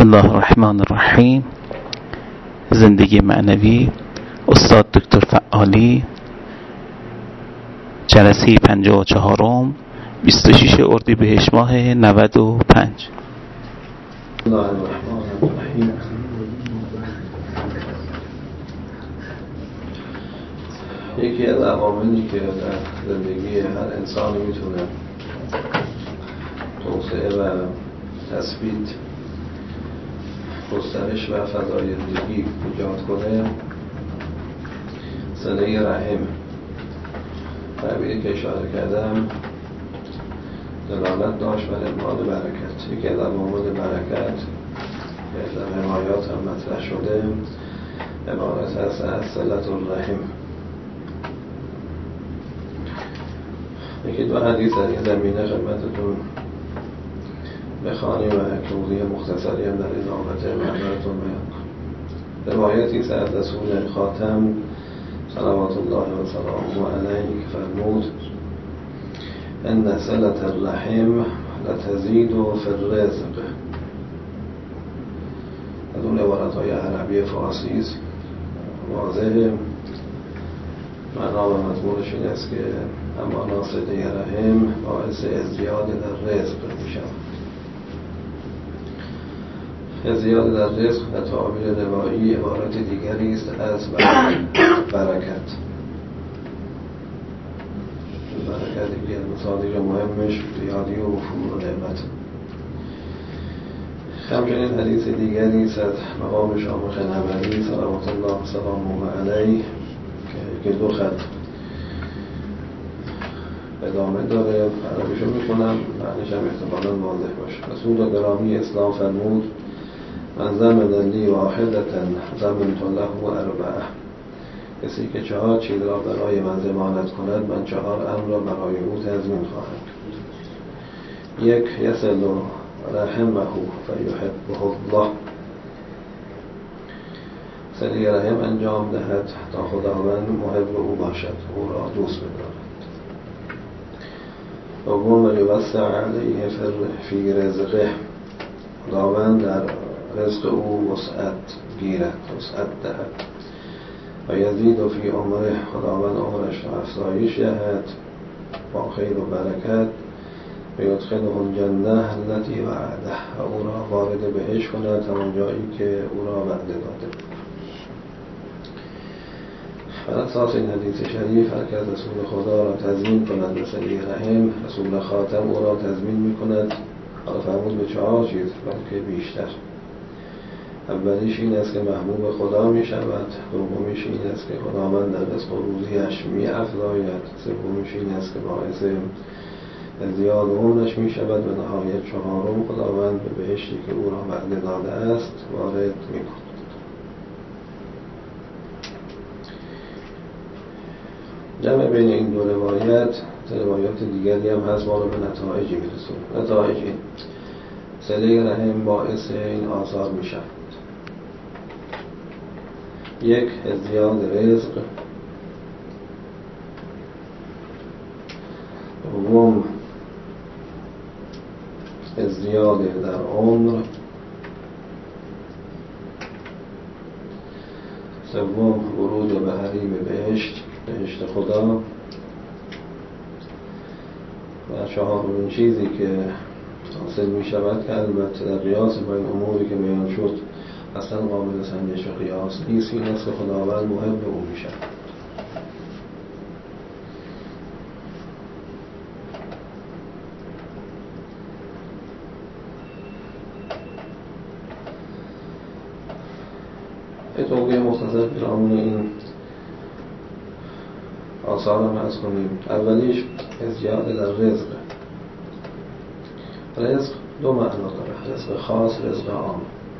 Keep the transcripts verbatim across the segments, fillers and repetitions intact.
بسم الله الرحمن الرحیم. زندگی معنوی، استاد دکتر فعالی، جلسه پنجاه و چهارم، بیست و شش اردیبهشت ماه نود و پنج. بسم الله الرحمن الرحیم. یکی از عواملی که در زندگی هر انسانی میتونه توسعه و تثبیت، گسترش و فزایندگی ایجاد کنه، صله رحم. تعبیری که اشاره کردم دلالت داشت بر عنوان برکت. یکی از عوامل برکت که در حمایات هم مطرح شده عبارت هست از صلة الرحم. یکی دو حدیث در این زمینه خدمتتون بخوانیم و توضیح مختصری هم در این رابطه معناتون بیان. روایتی است از رسول خاتم صلوات الله و سلامه علیه که فرمود: ان صلة الرحم لتزید فی الرزق. از اون عبارت های عربی فارسی است، واضحه. معنا و مضمونش این است که اما صله رحم باعث ازدیاد در رزق می شود. ازدیاد در رزق در تعبیر روایی عبارت دیگری است از برکت. برکت یکی از مصادیق مهمش زیادی و وفور و نعمت. همچنین حدیث دیگری است از مقام شامخ نبوی صلوات الله و سلامه علیه که دو خط ادامه داره. عربیشو میکنم معنیش هم احتمالاً واضح باشه. رسول گرامی اسلام فرمود: من ضمن لی واحدة ضمنت له اربعه. کسی که چهار چیز را برای من ضمانت کند، من چهار امر را برای او تضمین خواهم کرد. یک، یصل رحمه فیحبه الله. صله رحم انجام دهد تا خداوند محب او باشد، او را دوست بدارد. دوم، یوسع علیه فی رزقه. خداوند در رزق او وسعت گیرد، وسعت دهد. و یزید فی عمره. خداوند عمرش را افزایش دهد با خیر و برکت. و یدخله الجنه التي وعده. و او را وارد بهشت کند، همان جایی که او را وعده داده. بر اساس این حدیث شریف هر که از رسول خدا را تضمین کند به صله رحم، رسول خاتم او را تضمین می کند. حالا فرمود به چهار چیز بلکه بیشتر. اولیش این است که محبوب خدا می شود. دومیش این است که خداوند در رزق و روزیش می افزاید. سومیش این است که باعث ازدیاد عمرش می شود. و نهایت چهارم، خداوند به بهشتی که او را وعده داده است وارد می کند. جمع بین این دو روایت، روایات دیگری هم هست، ما رو به نتایجی می رسونه. نتایجی صله رحم باعث این آثار می شود: یک، ازدیاد رزق. دوم، ازدیاد در عمر. سوم، ورود به حریم بهشت، بهشت خدا. و چهارمین چیزی که حاصل می شود که البته در قیاس با این اموری که بیان شد اصلا قابل سنجش و قیاس نیست، این است که خداوند محب او می شود. یه توضیح مختصر پیرامون این آثار هم از کنیم. اولیش ازدیاد در رزق. رزق دو معنا داره: رزق خاص، رزق عام.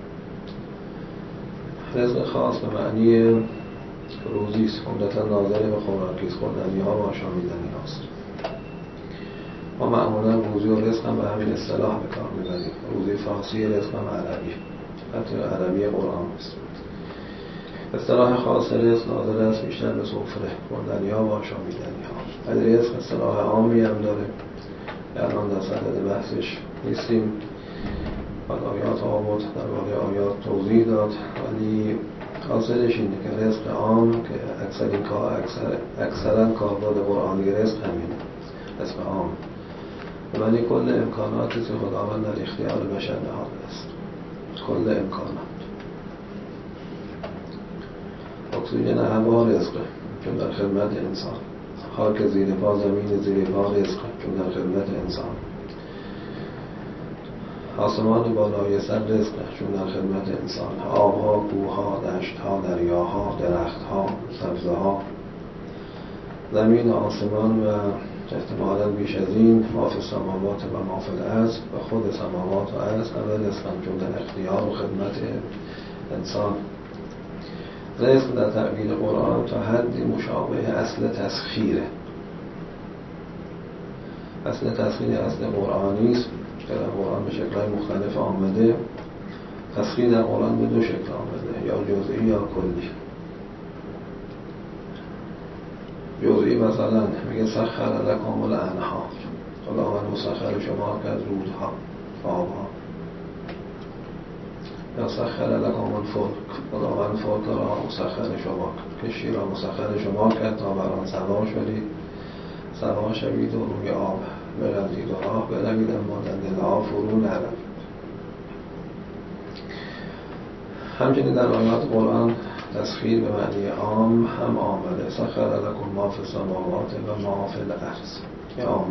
رزق خاص به معنی روزی است، عمدتاً ناظر به خوراکی است، خوردنی ها و آشامیدنی هاست. ما معمولا روزی و رزق هم به همین اصطلاح به کار میبریم. روزی فارسی، رزق هم عربی، حتی عربی قرآن است. اصطلاح خاص رزق ناظر است بیشتر به سفره، خوردنی ها و آشامیدنی ها. ولی رزق اصطلاح عامی هم داره، الان در صدد بحثش نیستیم. بعد آیات آورد، در واقع آیات توضیح داد، ولی حاصلش اینه که رزق عام که اکثر این کار اکثر اکثرا کاربرد قرآنی رزق همینه، رزق عام، ولی کل امکاناتی که خداوند در اختیار بشر نهاده است، کل امکانات. اکسیژن هوا رزقه چون در خدمت انسان، خاک زیر پا، زمین زیر پا رزقه چون در خدمت انسان، آسمان بالای سر رزقه چون در خدمت انسان، آبها، کوهها، دشتها، دریاها، درختها، سبزها، زمین و آسمان و احتمالاً بیش از این، ما فی السماوات و ما فی الارض، و خود سماوات و ارض همه رزقن چون در اختیار و خدمت انسان. رزق در تعبیر قرآن تا حدی مشابه اصل تسخیره. اصل تسخیر اصل قرآنی است که در قرآن به شکل‌های مختلف آمده. تسخیر در قرآن به دو شکل آمده، یا جزئی یا کلی. جزئی مثلا میگه سخر لکم الانهار، خداوند مسخر شما کرد رودها، آبها. یا سخر لکم الفلک، خداوند فلک را مسخر شما کرد، کشتی را مسخر شما کرد تا بر آن سوار شدید، سوار شوید و روی آب بروید و راه بروید، اما در دل آب فرو نروید. همچنین در آیات قرآن تسخیر به معنی عام هم آمده، سخر لکم ما فی السماوات و ما فی الارض، یا عام.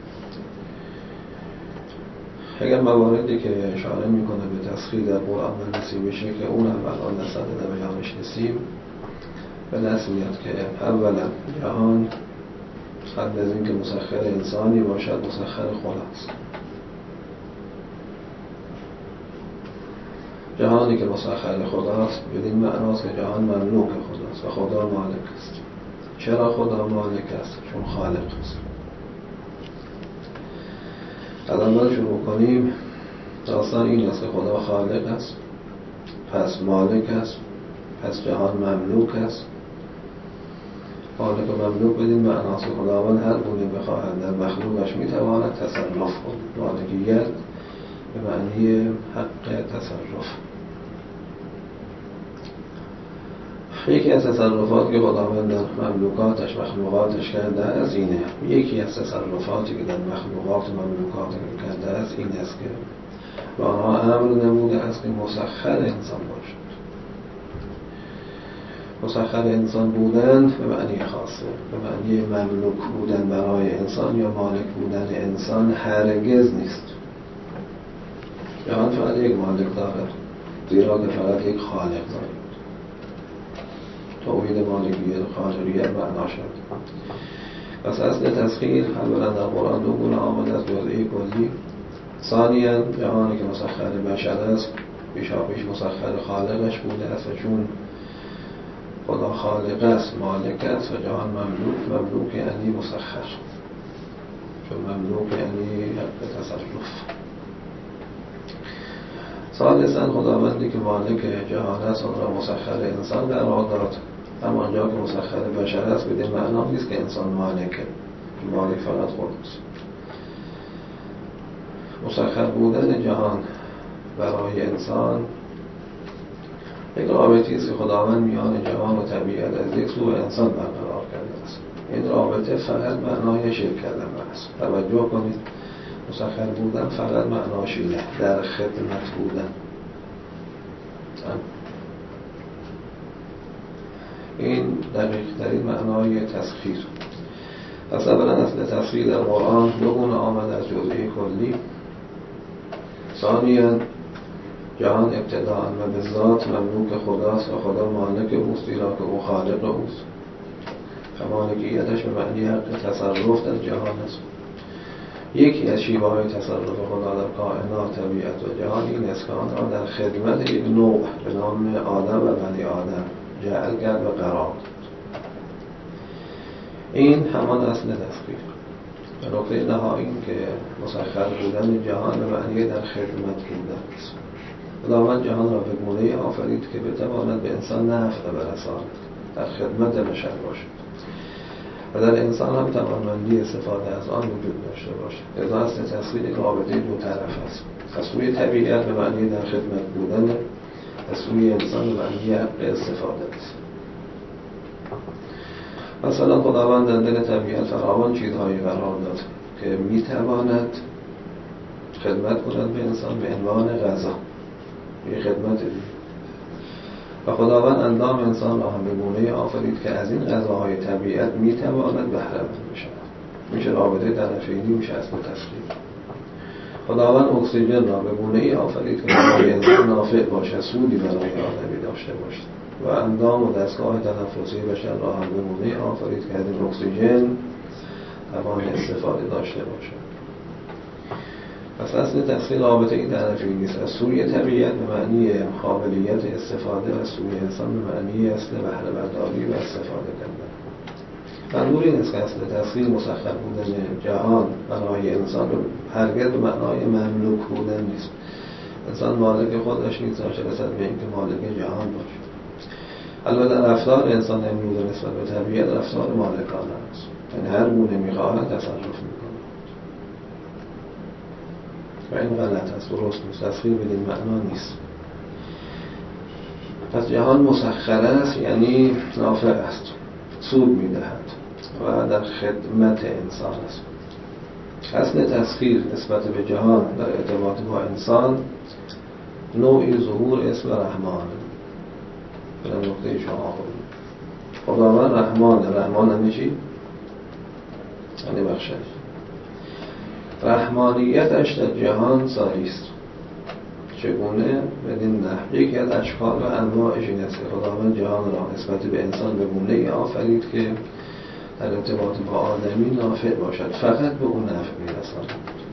اگر مواردی که اشاره میکنه به تسخیر در قرآن بررسی بشه که اون هم الان در صدد بیانش نیستیم، به دست میاد که اولا جهان قبل از این که مسخر انسانی باشد مسخر خداست. جهانی که مسخر خداست بدین معناست که جهان مملوک خداست و خدا مالک است. چرا خدا مالک است؟ چون خالق است. از اول شروع کنیم. داستان این است که خدا خالق است، پس مالک است، پس جهان مملوک است. مالک و مملوک بدین معناست که خداوند هر گونه بخواهد در مخلوقش میتواند تصرف کند. مالکیت به معنی حق تصرف. یکی از تصرفاتی که خداوند در مملوکاتش مخلوقاتش کرده است اینه. یکی از تصرفاتی که در مخلوقات و مملوکات کرده است این است که به آنها امر نموده است که مسخر انسان باشد. مسخر انسان بودن به معنی خاصه، به معنی مملوک بودن برای انسان یا مالک بودن انسان هرگز نیست. جهان فقط یک مالک دارد، زیرا که فقط یک خالق دارد. توحید مالکیت خالقیت معنا شد. پس اصل تسخیر اولا در قرآن دو گونه آمده است، جزئی کلی. ثانیاً جهانی که مسخر بشر است پیشاپیش مسخر خالقش بوده است و چون خدا خالق است مالک است و جهان مملوک، مملوک یعنی مسخر، چون مملوک یعنی حق تصرف. ثالثاً خداوندی که مالک جهان است آن را مسخر انسان قرار داد، اما آنجا که مسخر بشر است بدین معنا نیست که انسان مالکه، مالک فقط خودست. مسخر بودن جهان برای انسان یک رابطی است که خداوند میان جهان و طبیعت از یک سو انسان برقرار کرده است. این رابطه فقط معنای شرک کردن است. توجه کنید، مسخر بودن فقط معناش اینه، در خدمت بودن. این دقیق ترین معنای تسخیر. پس اولا اصل تسخیر در قرآن دو گونه آمد از جزئی کلی. ثانیاً جهان ابتداء و به ذات مملوک خداست و خدا مالک اوست، زیرا که او خالق اوست. مالکیتش به معنی حق تصرف در جهان است. یکی از شیوه های تصرف خدا در کائنات، طبیعت و جهان این است که آن را در خدمت یک نوع به نام آدم و بنی آدم جعل کرد و قرار داد. این همان اصل تسخیر. نکته نهایی این که مسخر بودن جهان به معنی در خدمت بودن است. خداوند جهان را به گونه‌ای آفرید که بتواند به انسان نفع برساند، در خدمت بشر باشد. و در انسان هم توانمندی استفاده از آن وجود داشته باشد. لذا اصل تسخیر یک رابطه دو طرف است. از سوی طبیعت به معنی در خدمت بودن، از سوی انسان به معنی حق استفاده است. مثلا خداوند در دل طبیعت فراوان چیزهایی قرار داد که میتواند خدمت کند به انسان به عنوان غذا، یه خدمت دید. و خداوند اندام انسان را هم به گونه‌ای آفرید که از این غذاهای طبیعت میتواند بهره مند بشود. میشه رابطه طرفینی، میشه اصل تسخیر. خداوند اکسیژن را به گونه‌ای آفرید که برای انسان نافع باشد، سودی برای آدمی داشته باشد. و اندام و دستگاه تنفسی بشر را هم به گونه‌ای آفرید که از این اکسیژن توان استفاده داشته باشد. پس اصل تسخیر رابطه این طرفی نیست. از سوی طبیعت به معنی قابلیت استفاده و از سوی انسان به معنی اصل بهره برداری و استفاده کردن. منظور این است که اصل تسخیر مسخر بودن جهان برای انسان هرگز به معنای مملوک بودن نیست. انسان مالک خودش نیست تا چه رسد به اینکه مالک جهان باشد. البته رفتار انسان امروز نسبت به طبیعت رفتار مالکانه است، یعنی هر گونه می‌خواهد تصرف می‌کند و این غلط است، درست نیست. تسخیر بدین معنا نیست. پس جهان مسخر است یعنی نافع است، سود می‌دهد و در خدمت انسان است. اصل تسخیر نسبت به جهان در ارتباط با انسان نوعی ظهور اسم رحمان به نقطه شما خودم. خداوند رحمان، رحمان همه چی؟ یعنی بخشش. رحمانیتش در جهان ساری است. چگونه؟ بدین نحو یکی از اشکال و انواعش این است که خداوند جهان را نسبت به انسان به گونه‌ای آفرید که در ارتباط با آدمی نافع باشد، فقط به اون نفع می‌رساند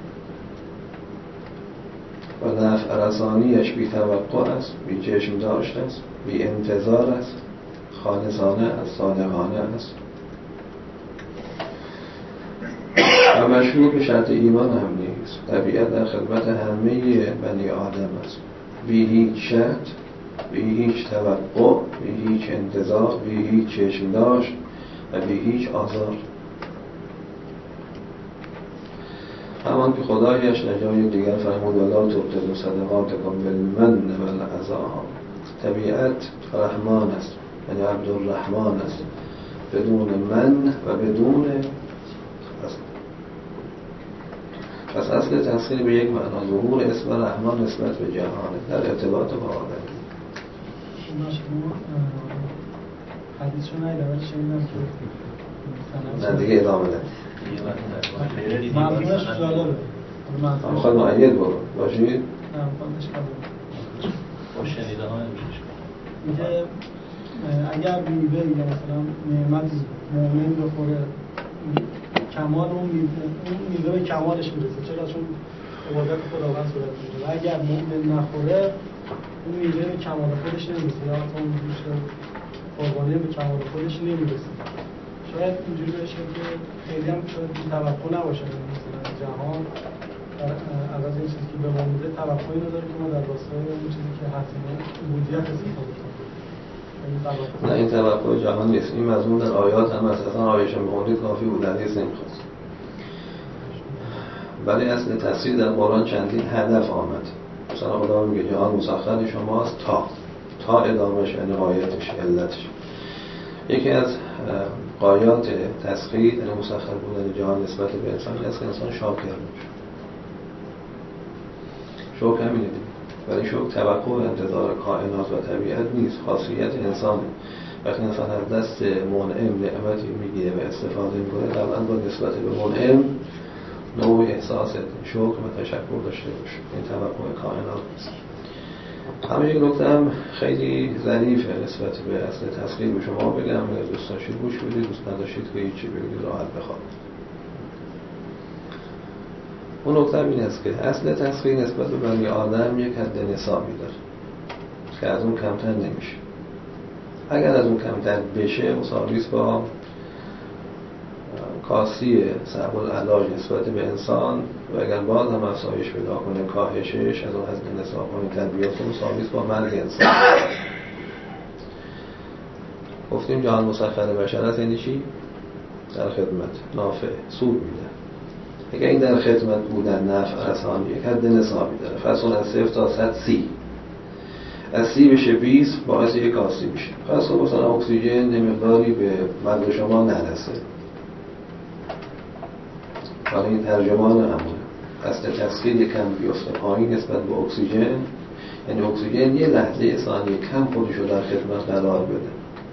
و نفع رسانیش بی توقع است، بی چشم داشت است، بی انتظار است، خالصانه است، صادقانه است و مشروط به شرط ایمان هم نیست. طبیعت در خدمت همه بنی آدم است، بی هیچ شرط، بی هیچ توقع، بی هیچ انتظار، بی هیچ چشم داشت و بی هیچ آزار. همان که خدایش در جای دیگر فرمود ولا تبطلوا صدقاتکم بالمن والأذی. طبیعت رحمان است، یعنی عبدالرحمن است، بدون من و بدون اصل. پس اصل تسخیر به یک معنا ظهور اسم رحمان نسبت به جهان در ارتباط با آدم. حدیث رو نایده ولی شنیدم که نه دیگه ادامه ده مفهومش جالبه. میخواد معید برو باشید؟ نه مفهومش جالبه. با شنیده ها نمیشه میگه اگر میوه یا مثلا نعمت مؤمن بخوره کمال اون میوه به کمالش میرسه، چرا؟ چون عبادت خداوند صورت میگیره. و اگر مؤمن نخوره اون میوه به کمال خودش نمیرسه، یا مثلا اون میشه قربانی به کمال خودش نمیرسه. شاید اینجوری بشه که خیلی هم توقع نباشه مثلا جهان از از این چیزی که به ما میده توقعی نداره که ما در راستای اون چیزی که حتما بودیت استفاده کنیم. نه این توقع جهان نیست. این مضمون در آیات هم هست. اصلا آیش مخوندید کافی بود، حدیث نمیخواست. برای اصل تفسیر در قرآن چندین هدف آمد. مثلا خدا میگه جهان مسخر شماست تا تا ادامهش، یعنی غایتش، علتش. یکی از غایات تسخیر یعنی مسخر بودن جهان نسبت به انسان است که انسان شاکر باشه. شوق همینه دیگه. ولی شوق توقع و انتظار کائنات و طبیعت نیست، خاصیت انسانه. وقتی انسان از دست منعم نعمتی میگیره و استفاده میکنه طبعا با نسبت به منعم نوع احساس شوق و تشکر داشته باشه. این توقع کائنات نیست. همه یک نکته هم خیلی ظریفه نسبت به اصل تسخیر به شما بگم. دوست داشتید گوش بدید، دوست نداشتید که هیچی بگید، راحت بخواد. اون نکته این است که اصل تسخیر نسبت به بنی آدم یک حد نصابی داره که از اون کمتر نمیشه. اگر از اون کمتر بشه مساوی است با کاسی صعب العلاج نسبت به انسان و اگر باز هم افزایش پیدا کنه کاهشش از اون حد نصاب کنه تربیت مساوی است با مرگ انسان. گفتیم جهان مسخر بشر است، یعنی چی؟ در خدمت نافع سود میده. اگر این در خدمت بودن نفع رسانی یک حد نصابی داره، فرض کن از صفر تا صد سی، از سی بشه بیست باعث یک آسیب میشه. فرض کن مثلا اکسیژن مقداری به مغز شما نرسه، حالا این ترجمان همونه اصل تسخیر یکم بیفته پایین نسبت به اکسیژن، یعنی اکسیژن یه لحظه ثانیه کم خودشو در خدمت قرار بده.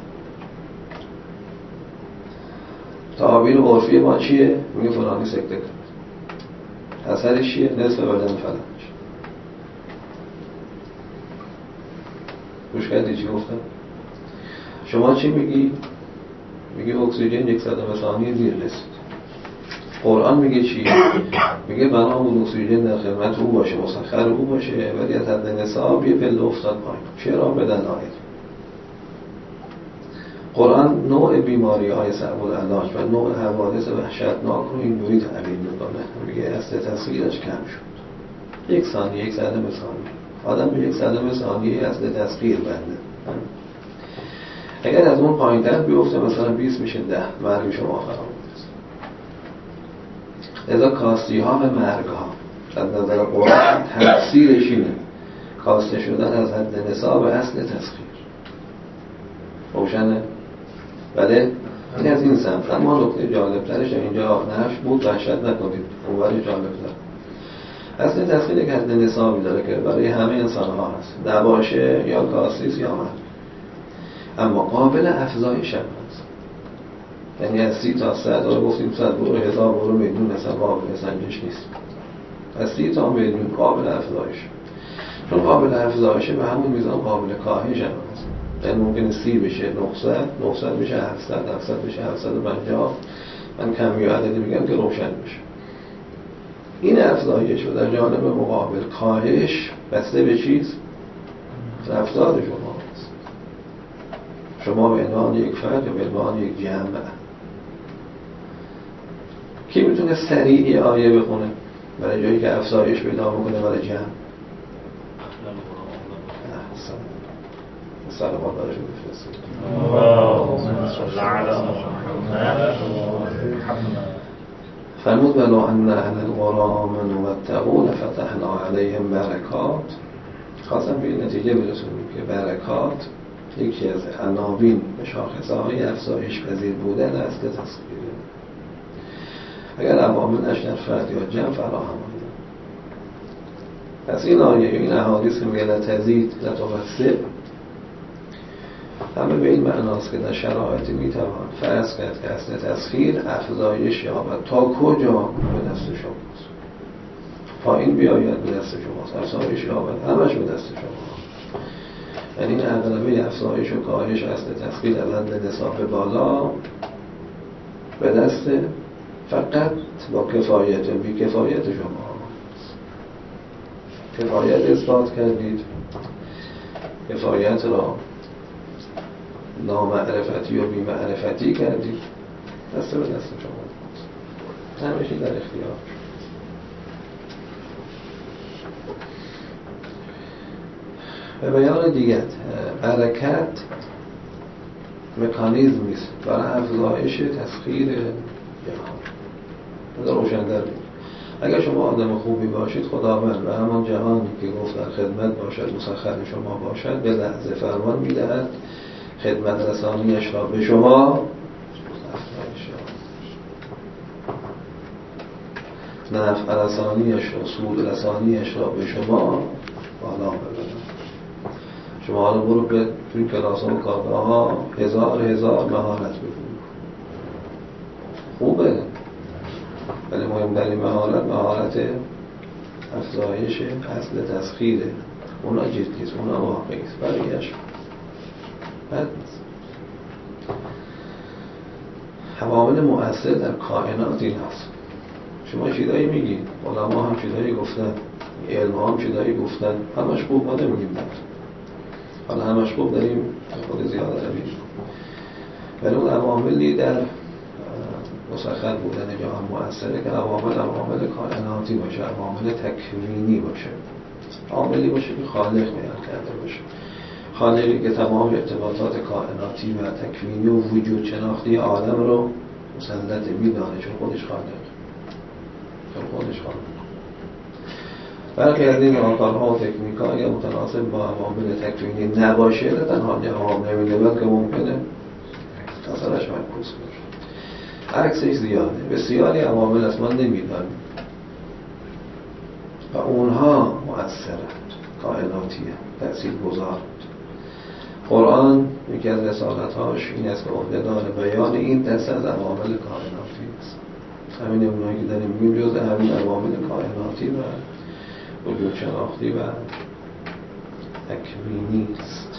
تعابیر عرفی ما چیه؟ میگه فلانی سکته کرد، اثرش چیه؟ نصف بدن فلج. گوش کردی چی گفتم؟ شما چی میگی؟ میگه اکسیژن یک صدم ثانیه دیر رسید. قرآن میگه چی؟ میگه بنا اون اکسیژن در خدمت او باشه، مسخر او باشه، ولی از حد نصاب یه پله افتاد پایین. چرا؟ به دلایل. قرآن نوع بیماری های صعب العلاج و نوع حوادث وحشتناک رو اینجوری تعبیر میکنه. میگه اصل تسخیرش کم شد، یک ثانیه، یک صدم ثانیه. آدم به یک صدم ثانیه اصل تسخیر بنده. اگر از اون پایین تر بیفته مثلا بیست میشه ده، مرگ شما فراموش. لذا کاستی ها و مرگ ها از نظر قرآن تفسیرش اینه، کاسته شدن از حد نصاب اصل تسخیر. روشنه؟ بله؟ این از این سمت. اما نکته جالبترش اینجا نفش بود، وحشت نکنید، اونوری جالبتر. اصل تسخیر یک حد نصابی داره که برای همه انسان ها هست، نباشه یا کاستیس یا مرگ، اما قابل افزایش هم هست. یعنی از سی تا صد رو گفتیم صد برو هزار برو میلیون اصلا قابل سنجش نیست. از سی تا میلیون قابل افزایش، چون قابل افزایشه به همون میزان قابل کاهش هم هست. یعنی ممکنه سی بشه نهصد، نهصد بشه هفتصد، هفتصد بشه هفتصد و پنجاه. من کمی عددی میگم که روشن بشه. این افزایش و در جانب مقابل کاهش بسته به چیز؟ رفتار شما هست. شما به عنوان یک فرد یا به عنوان یک جمع. کی میتونه سریع آیه بخونه برای جایی که افزایش پیدا میکنه برای جمع؟ سلامات برای شما بفرستید. فرمود ولو ان اهل القرى آمنوا واتقوا لفتحنا علیهم برکات. خواستم به این نتیجه برسونیم که برکات یکی از عناوین به شاخصه‌های افزایش پذیر بودن اصل تسخیره. اگر عواملش در فرد یا جمع فراهم آید. پس این آیه این احادیث که میگه لتزید لتوسع همه به این معناست که در شرایطی میتوان فرض کرد که اصل تسخیر افزایش یابد. تا کجا؟ به دست شماست. پایین بیاید به دست شماست، افزایش یابد همش به دست شماست. یعنی این اغلبه افزایش و کاهش اصل تسخیر از حد نصاب بالا به دست فقط با کفایت و بی کفایت شما. کفایت اثبات کردید، کفایت را نامعرفتی و بی معرفتی کردید، دست به دست شما، همیشه در اختیار. به بیان دیگر برکت مکانیزمی است برای افزایش تسخیر جهان. بذار روشن در بید. اگر شما آدم خوبی باشید، خداوند و همان جهانی که گفت در خدمت باشد مسخر شما باشد به لحظه فرمان میدهد خدمت رسانیش را به شما نفع رسانیش را سود رسانیش را به شما بالا ببرد. شما حالا برو به توی کلاس ها و کارگاه ها هزار هزار مهارت بکنید، خوبه، ولی مهمترین مهارت مهارت افزایش اصل تسخیره. اونا جدیست، اونا واقعیست، بقیه‌اش بد نیست. عوامل مؤثر در کائنات این هست. شما چیزایی میگید، علما هم چیزایی گفتن، علم هم چیزایی گفتن، همش خوب ما نمیگیم در حالا همش خوب داریم خود زیاده رویم، ولی اون عواملی در مسخر بودن جهان مؤثره که عوامل عوامل کائناتی باشه، عوامل تکوینی باشه، عاملی باشه که خالق بیان کرده باشه، خالقی که تمام ارتباطات کائناتی و تکوینی و وجود شناختی عالم رو مسلط میدانه، چون خودش خالق، چون خودش خالق. برخی از این راهکارها و تکنیک‌ها یا متناسب با عوامل تکوینی نباشه، نه تنها جواب نمیده بلکه ممکنه اثرش معکوس باشه. عکسش زیاده، بسیاری عوامل اصلا نمیدانیم و اونها مؤثرند، کائناتیه، تأثیر گذارند. قرآن یکی از رسالت‌هاش این است که عهده‌دار بیان این دسته از عوامل کائناتی است. همین اونایی که داریم میگیم جزء همین عوامل کائناتی و وجود شناختی و تکوینی است.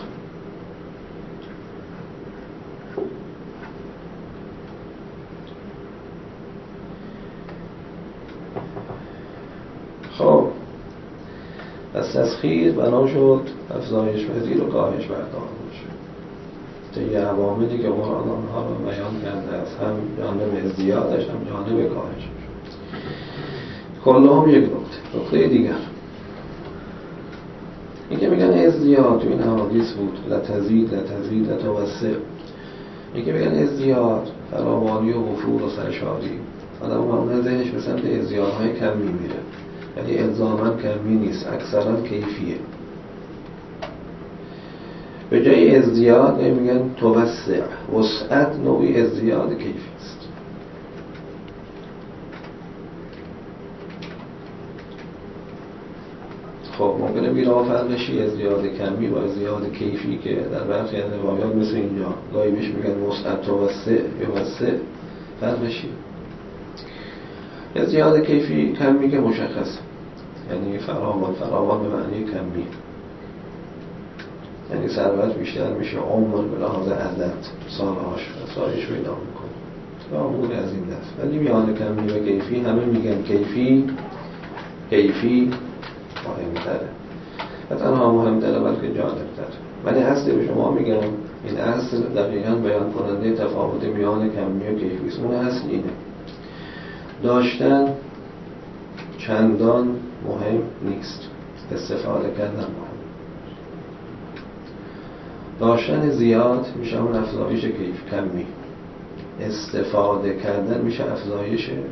خب پس تسخیر بنا شد افزایش پذیر و کاهش بردار باشه. طی عواملی که قرآن آنها رو بیان کرده است، هم جانب ازدیادش هم جانب کاهش. کلهم یک نقطه. نقطه دیگر این که میگن ازدیاد تو این حوادث بود، لتزید لتزید لتوسع. این که میگن ازدیاد فراوانی و وفور و سرشاری، آدم معمولا ذهنش به سمت ازدیادهای کمی میره، یعنی الزاماً کمی نیست، اکثرا کیفیه. به جای ازدیاد میگن توسع. وسعت نوعی ازدیاد کیفی است. خب ممکنه بیراه فرقشی ازدیاد کمی با ازدیاد کیفی که در برخی از روایات مثل اینجا گاهی بهش میگن وسعت توسع یا وسع فرقشی. ازدیاد کیفی کمی که مشخص، یعنی فراوان، فراوان به معنی کمی، یعنی ثروت بیشتر میشه، عمر به لحاظ عدد سالهاش افزایش پیدا میکنه و امور از این دست. ولی میان کمی و کیفی همه میگن کیفی کیفی مهمتره و تنها مهمتره بلکه جالبتره. ولی اصل به شما میگم این اصل دقیقاً بیان کننده تفاوت میان کمی و کیفی است. اون اصل اینه: داشتن چندان مهم نیست، استفاده کردن مهم. داشتن زیاد میشه اون افزایش کیف کمی، استفاده کردن میشه افزایش کیف.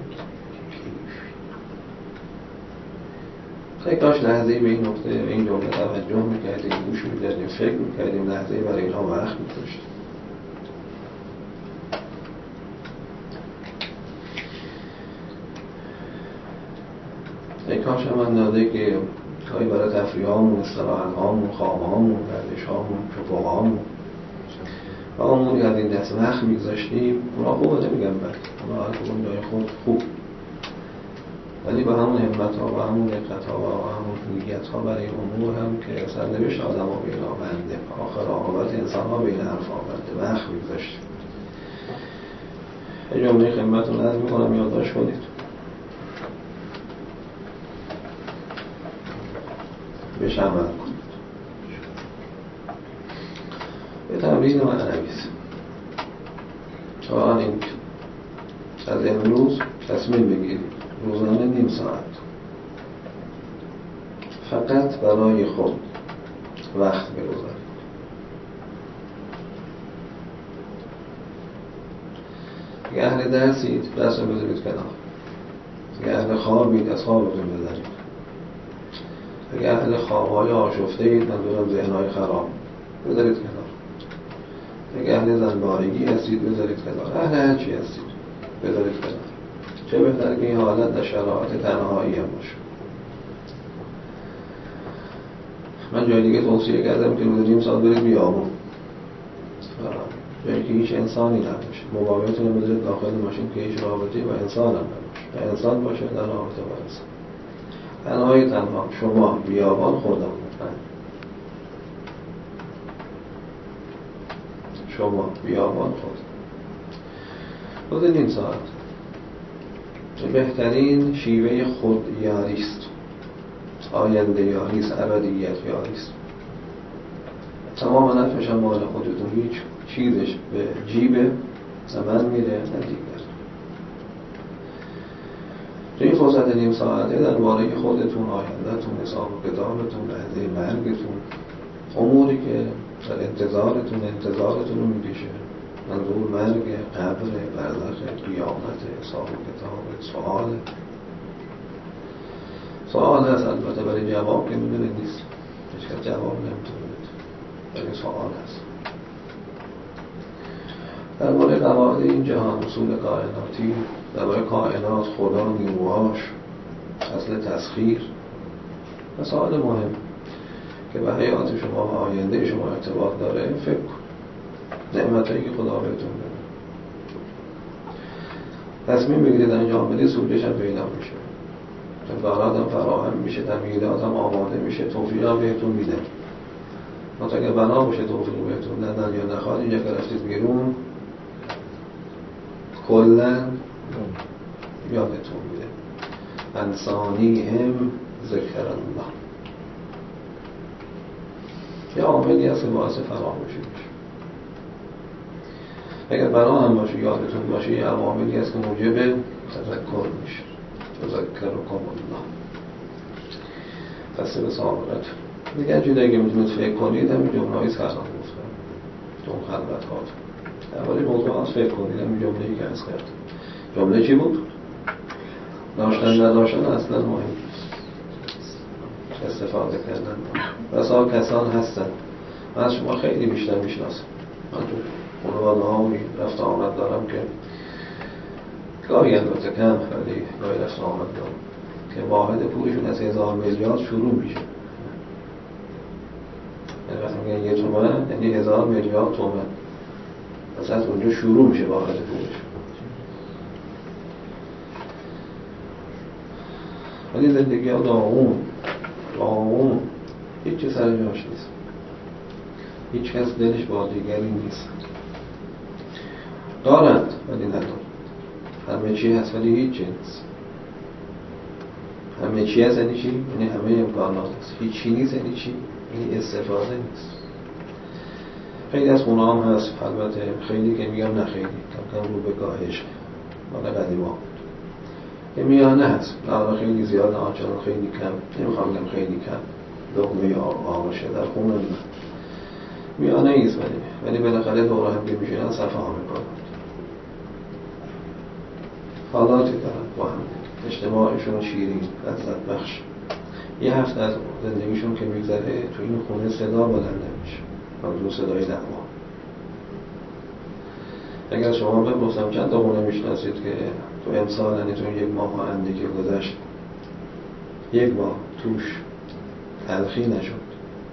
خیلی کاش لحظه‌ای به این نقطه، به این جمله توجه میکردیم، گوش میدادیم، فکر میکردیم، لحظه‌ای برای اینها وقت می‌گذاشتیم. ای کاش من داده که گاهی برای تفریح هامون، استراحت هامون، خواب هامون، گردش هامون، شفاق هامون و همون از این دست وقت میگذاشتیم. اونا خوبه، نمیگم بد، اونا هر کدوم جای خود خوب، ولی با همون همت ها و همون دقت ها و همون نیت ها برای امور هم که سرنوشت آدم ها به اینا بنده، آخر عاقبت انسان ها به این حرف ها بنده، وقت میگذاشتیم. یه جمله خدمتتون عرض میکنم، یادداشت کنید، بهش عمل کنید. به تمرین معنویست. تا این از امروز تصمیم بگیرید روزانه نیم ساعت فقط برای خود وقت بگذارید. اگه اهل درسید درس رو بذارید کنار، اگه اهل خوابید از خوابتون بذارید، اگه اهل خوابهای آشفته اید، منظورم ذهنهای خراب، بذارید کنار. اگه اهل زنبارگی هستید بذارید کنار. اهل هر چی هستید بذارید کنار. چه بهتر که این حالت در شرایط تنهایی هم باشه. من جای دیگه توصیه کردم که روز نیم ساعت برید بیابون، جایی که هیچ انسانی نباشه. موبایلتون رو بذارید داخل ماشین که هیچ رابطه‌ای با انسان هم نباشه، و انسان باشه در رابطه با انسان. تنهای تنها، شما، بیابان، خودم. شما، بیابان، خود. خود نیم ساعت بهترین شیوه خود یاریست، آینده یاریست، ابدیت یاریست. تمام نفعش هم مال خودتون، هیچ چیزش به جیب زمان میره نه دیگر. تو این فرصت نیم ساعته درباره خودتون، آیندهتون، حساب و کتابتون، لحظه مرگتون، اموری که در انتظارتون انتظارتون رو میکشه منظور مرگ، قبر، برزخ، قیامت، حساب و کتاب، سوال سوال هست البته، برای جواب که میدونه نیست، هیچ جواب نمیتونه بده، ولی سوال هست. در مورد قواعد این جهان، اصول کائناتی، در مورد کائنات، خدا، نیروهاش، اصل تسخیر، مسائل مهم که به حیات شما و آینده شما ارتباط داره، فکر کن. نعمتایی که خدا بهتون بده، تصمیم بگیرید انجام بدید، سودش هم پیدا میشه، امکانات هم فراهم میشه، تمهیدات هم آماده میشه، توفیق هم بهتون میده. حتی اگه بنا باشه توفیق بهتون ندن یا نخواد، اینجا که رفتید بیرون کلن یادتون میده. انسانی هم ذکر الله، یه عاملی هست که باعث فراموشی میشه. اگر بنا هم باشه، یادتون باشه، یه عواملی هست که موجب تذکر میشه. تذکرکم الله، پس به سابقت دیگه جوری اگه میتونید فکر کنید، همین جمله های سران گفتم تو اون خلوت هات اولی موضوعات فکر کنید. همین جمله‌ای که از کرد، جمله چی بود؟ داشتن نداشتن اصلا مهم نیست، استفاده کردن. بسا کسان هستن، من از شما خیلی بیشتر میشناسم، من تو خانواده ها رفت آمد دارم که گاهی البته کم، ولی گاهی رفت آمد دارم که واحد پولشون از هزار میلیارد شروع میشه. یعنی وقتی میگن یه تومن یعنی هزار میلیارد تومن، پس از اونجا شروع میشه واحد پولشون. ولی زندگی ها داغون داغون، هیچ چی سر جاش نیست، هیچ کس دلش با دیگری نیست. دارند ولی ندارند، همه چی هست ولی هیچ چی نیست. همه چی هست یعنی چی؟ یعنی همه امکانات هست. هیچ چی نیست یعنی چی؟ یعنی استفاده نیست. خیلی از خونه هم هست، البته خیلی که میگم نه خیلی کم کم رو به کاهش مال قدیما بود. یه میانه هست، نه خیلی زیاد، آنچنان خیلی کم، نمیخوام بگم خیلی کم، لقمه آغاشه در خونه نه، میانه ایست. ولی ولی بالاخره دوره هم که میشنن صفحه ها میکنن، حالاتی دارن با هم، اجتماعشون شیرین، لذت بخش. یه هفته از زندگیشون که میگذره تو این خونه صدا بلند نمیشه، منظور صدای دعوا. اگر شما بپرسم چند تا خونه میشناسید که تو امسال، یعنی تو یک ماه ها اندی که گذشت، یک ماه توش تلخی نشد،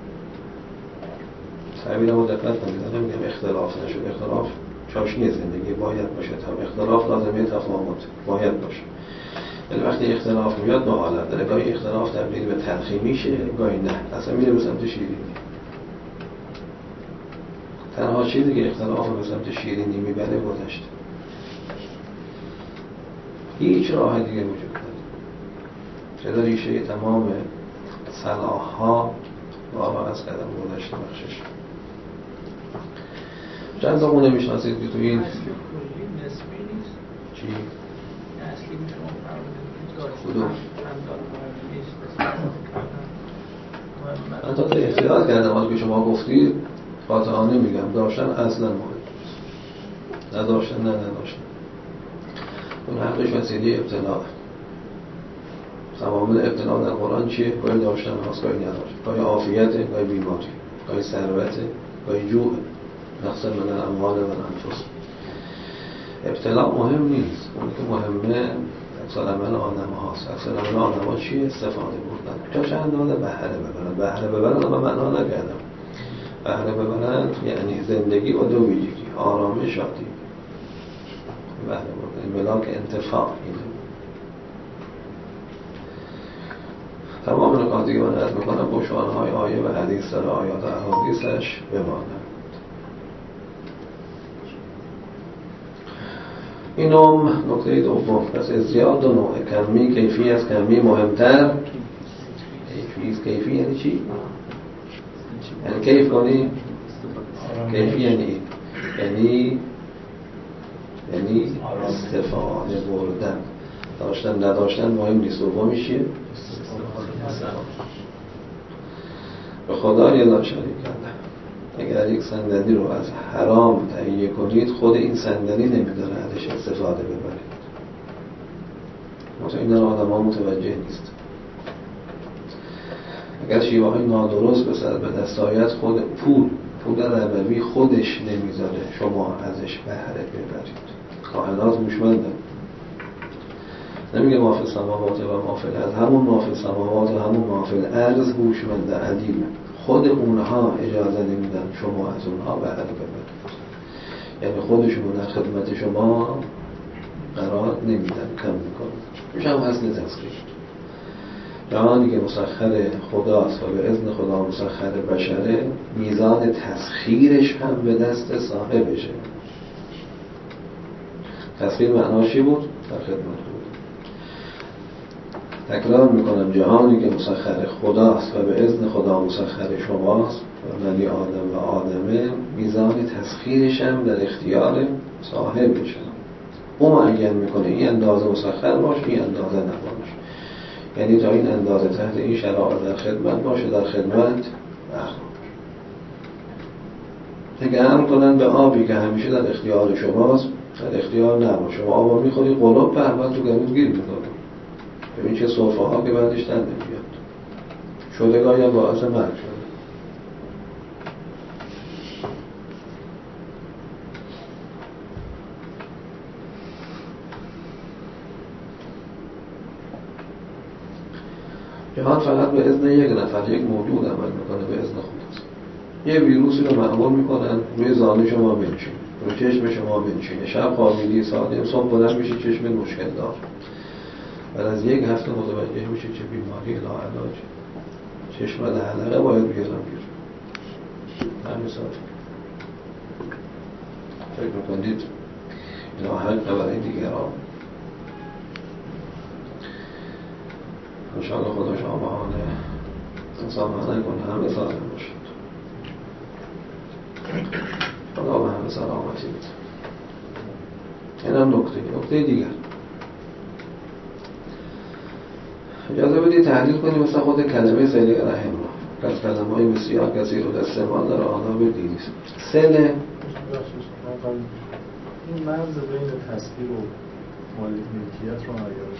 تعبیر رو دقت کنید، نمیگم اختلاف نشد، اختلاف چاشنی زندگی باید باشه، تا اختلاف لازمه تفاوت باید باشه. ولی وقتی اختلاف میاد دو حالت داره، گاهی اختلاف تبدیل به تلخی میشه، گاهی نه، اصلا میره به سمت شیرینی. تنها چیزی که اختلاف رو به سمت شیرینی میبره گذشته، هیچ راه دیگه وجود نداره. چرا ریشه تمام صلاح ها بارا از قدم گذشته بخشش. چند تا خونه میشناسید که تو این چی؟ کدوم؟ من تا احتیاط کردم از که شما گفتید قاطعانه میگم، داشتن اصلا مهم نیست، نداشتن نه نداشتن. اون حقش وسیله ابتلاء. عوامل ابتلاء در قرآن چیه؟ گاهی داشتن هاست، گاهی نداشتن، گاهی عافیته، گاهی بیماری، گاهی ثروته، گاهی جوع، نقص من الاموال و الانفس. ابتلاء مهم نیست، اون که مهمه اکثر عمل آدم هاست. اکثر عمل آدم ها چیه؟ استفاده بردن. جا چند داده بهره ببرن. بهره ببرن رو معنا نکردم. بهره ببرن یعنی زندگی و دو ویژگی، آرامش، شادی. بهره بردن ملاک انتفاع. اینه تمام نکاتی که من عرض میکنم بشوانهای آیه و حدیث در آیات و احادیثش بمانم. اینم نکته دوم. پس ازدیاد و نوع کمی، کیفی از کمی مهمتر. کیفی از کیفی یعنی چی؟ یعنی کیف کنی؟ کیفی یعنی یعنی یعنی استفاده بردن. داشتن نداشتن مهم نیست. دومی چیه؟ به خدا یه لا شریک کرده. اگر یک صندلی رو از حرام تهیه کنید خود این صندلی نمیداره ازش استفاده ببرید. مثلا این آدم ها متوجه نیست. اگر شیوه های نادرست به دست آید خود پول پول ربوی خودش نمیذاره شما ازش بهره ببرید. کائنات هوشمندن. نمیگه ما فی السماوات و ما فی الارض، همون ما فی السماوات و همون ما فی الارض هوشمند علیم. خود اونها اجازه نمیدن شما از اونها بهره ببرید. یعنی خودشون در خدمت شما قرار نمیدن، کم میکنن. میشه هم اصل تسخیر. جهانی که مسخر خداست و به اذن خدا مسخر بشره، میزان تسخیرش هم به دست صاحبشه. تسخیر معناش چی بود؟ در خدمت بود. تکرار میکنم، جهانی که مسخر خداست و به اذن خدا مسخر شماست و بنی آدم و آدمه، میزان تسخیرش هم در اختیار صاحبشه. او معین میکنه این اندازه مسخر باش، این اندازه نباش. یعنی تا این اندازه تحت این شرایط در خدمت باشه، در خدمت اگه امر کنن به آبی که همیشه در اختیار شماست، در اختیار نباشه. شما آبا میخوری قلوب پرمت تو گلوت گیر میکنه. ببین چه صرفه ها که بعدش در نمیاد. شدگاه یا باعث مرگ شده. جهان فقط به اذن یک نفر، یک موجود عمل میکنه، به اذن خداست. یه ویروسی رو معمول میکنن روی زانه شما بنشینه، روی چشم شما بنشینه، شب خوابیدی ساده صبح بلند میشه چشم مشکل دار، بعد از یک هفته متوجه میشه چه بیماری لاعلاجه، چشم و حلقه باید بیارم بیرون. همین ساده. فکر میکنید اینا حق برای دیگران؟ انشاءالله خدا شامهانه انسان معنی کنه همه سالم باشد. خدا به همه سلامتی بده. این هم نکته نکته دیگر. اجازه بدید تحلیل کنیم مثلا خود کلمه صله رحم رو، از کلمه های بسیار کثیر و استعمال در آداب دینی است. صله این مرز بین تصویر و ملکیت رو آیا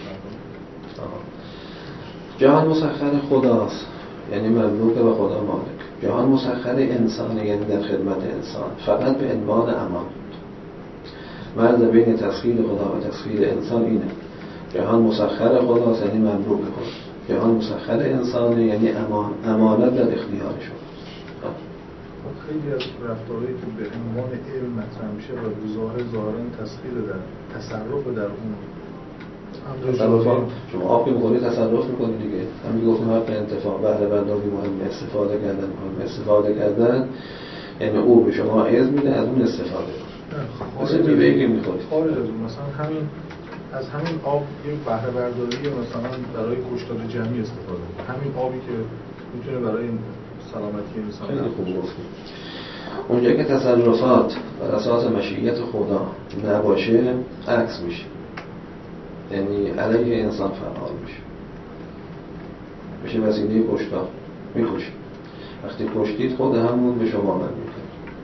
جهان مسخر خداست، یعنی مملوکه و خدا مالک. جهان مسخر انسانه، یعنی در خدمت انسان، فقط به عنوان امان. مرز بین تسخیر خدا و تسخیر انسان اینه. جهان مسخر خداست، یعنی مملوک خداست. جهان مسخر انسانه، یعنی امان، امانت در اختیار شماست. خیلی از رفتارهایی که به عنوان علم مطرح میشه و ظاهر ظاهرا تسخیر در تصرف در اون تصرفات. شما آب که می‌خوری تصرف می‌کنی دیگه. همین گفتم حق انتفاع، بهره برداری مهم، استفاده کردن مهم. استفاده کردن یعنی او به شما عزم میده از اون استفاده کنید. مثل میوه‌ای که می‌خورید. خارج از اون مثلا همین از همین آب یه بهره برداری مثلا برای کشتار جمعی استفاده کنید. همین آبی که میتونه برای سلامتی انسان خیلی خوب گفتید. اونجا که تصرفات بر اساس مشیت خدا نباشه عکس میشه، یعنی علیه انسان فعال میشه، میشه وسیله کشتار، میکشید. وقتی کشتید خود همون به شما من میکنه.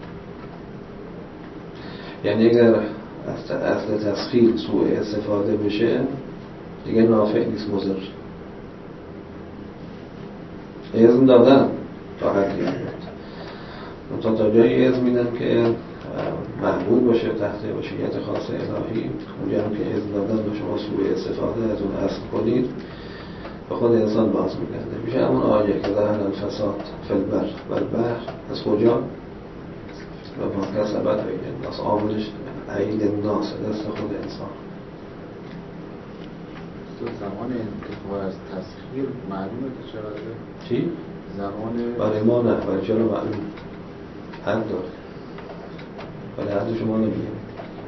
یعنی اگر اصل تسخیر سوء استفاده بشه دیگه نافع نیست، مضر. اذن دادن تا حدی تا تا جایی اذن میدن که محمود باشه تحت وشیت خاص الهی. اونجا هم که اذن دادن به شما سوء استفاده از اون اصل کنید به خود انسان باز میگرده. میشه همون آیه که ظهر الفساد فی البر و البحر از کجا؟ و ما کسبت عید الناس، آمدش عید الناس دست خود انسان. زمان انتفاع از تسخیر معلومه که چقدره؟ چی؟ زمان برای ما نه، برای چرا معلوم؟ حد داره ولی حد شما نمیگیم.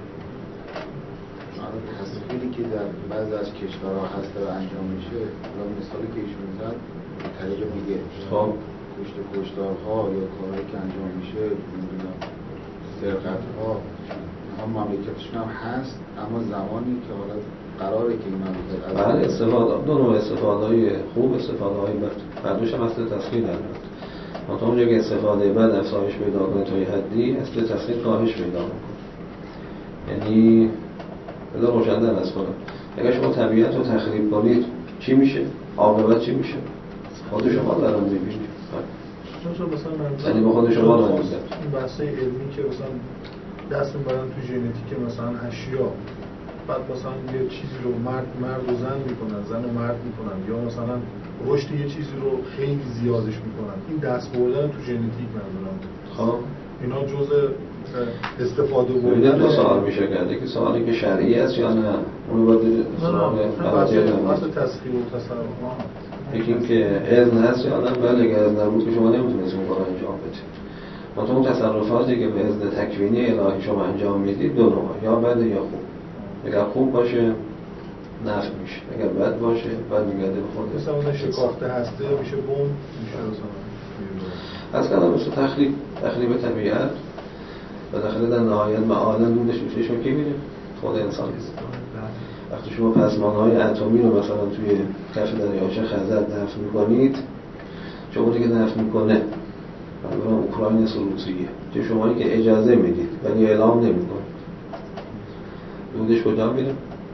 تسخیری که در بعض از کشورها هست و انجام میشه، الان مثالی که ایشون زد طریق دیگه خب کشت کشتارها یا کارهایی که انجام میشه، نمیدونم سرقت‌ها، هم مملکتشون هم هست، اما زمانی که حالا قراره که این مملکت از بله استفاده دو نوع استفاده های خوب، استفاده های بد، هر دوش هم اصل تسخیر دارد. تا اونجا که استفاده بعد افزایش پیدا کنه تا یه حدی اصل تسخیر کاهش پیدا میکنه. یعنی بذار روشن‌تر از کنم، اگر شما طبیعت رو تخریب کنید چی میشه؟ عاقبت چی میشه؟ خود شما دارم میبینید. چون مثلا من یعنی با خود شما دارم میبینید این بحث علمی که مثلا دست میبرن تو ژنتیک مثلا اشیا، بعد مثلا یه چیزی رو مرد مرد و زن میکنن، زن و مرد میکنن، یا مثلا رشد یه چیزی رو خیلی زیادش میکنن. این دست بردن تو ژنتیک منظورم. خب اینا جزء استفاده بردن. ببینید دو سوال میشه کرده که سوالی که شرعی است یا نه، اونو باید سوال بحث تسخیر و تصرف. یکی این که اذن هست یا نه؟ بله اگر اذن نبود که شما نمیتونید اون کار انجام بدید. مثلا اون تصرفاتی که به اذن تکوینی الهی شما انجام میدید دو نوع، یا بده یا خوب. اگر خوب باشه نفع میشه، اگر بد باشه بد میگرده به خود. مثلا اون شکافته هسته میشه بمب میشه مثلا. از کلام مثل تخریب تخریب طبیعت و داخل در نهایت معالا دودش میشه شما کی میره؟ خود انسان نیست. وقتی شما پسمان‌های اتمی رو مثلا توی کف دریاچه خزر دفن می‌کنید، جمهوری که دفن می‌کنه مثلا اوکراین روسیه، چه شمایی که اجازه میدید ولی اعلام نمی‌کنید، دودش کجا میره؟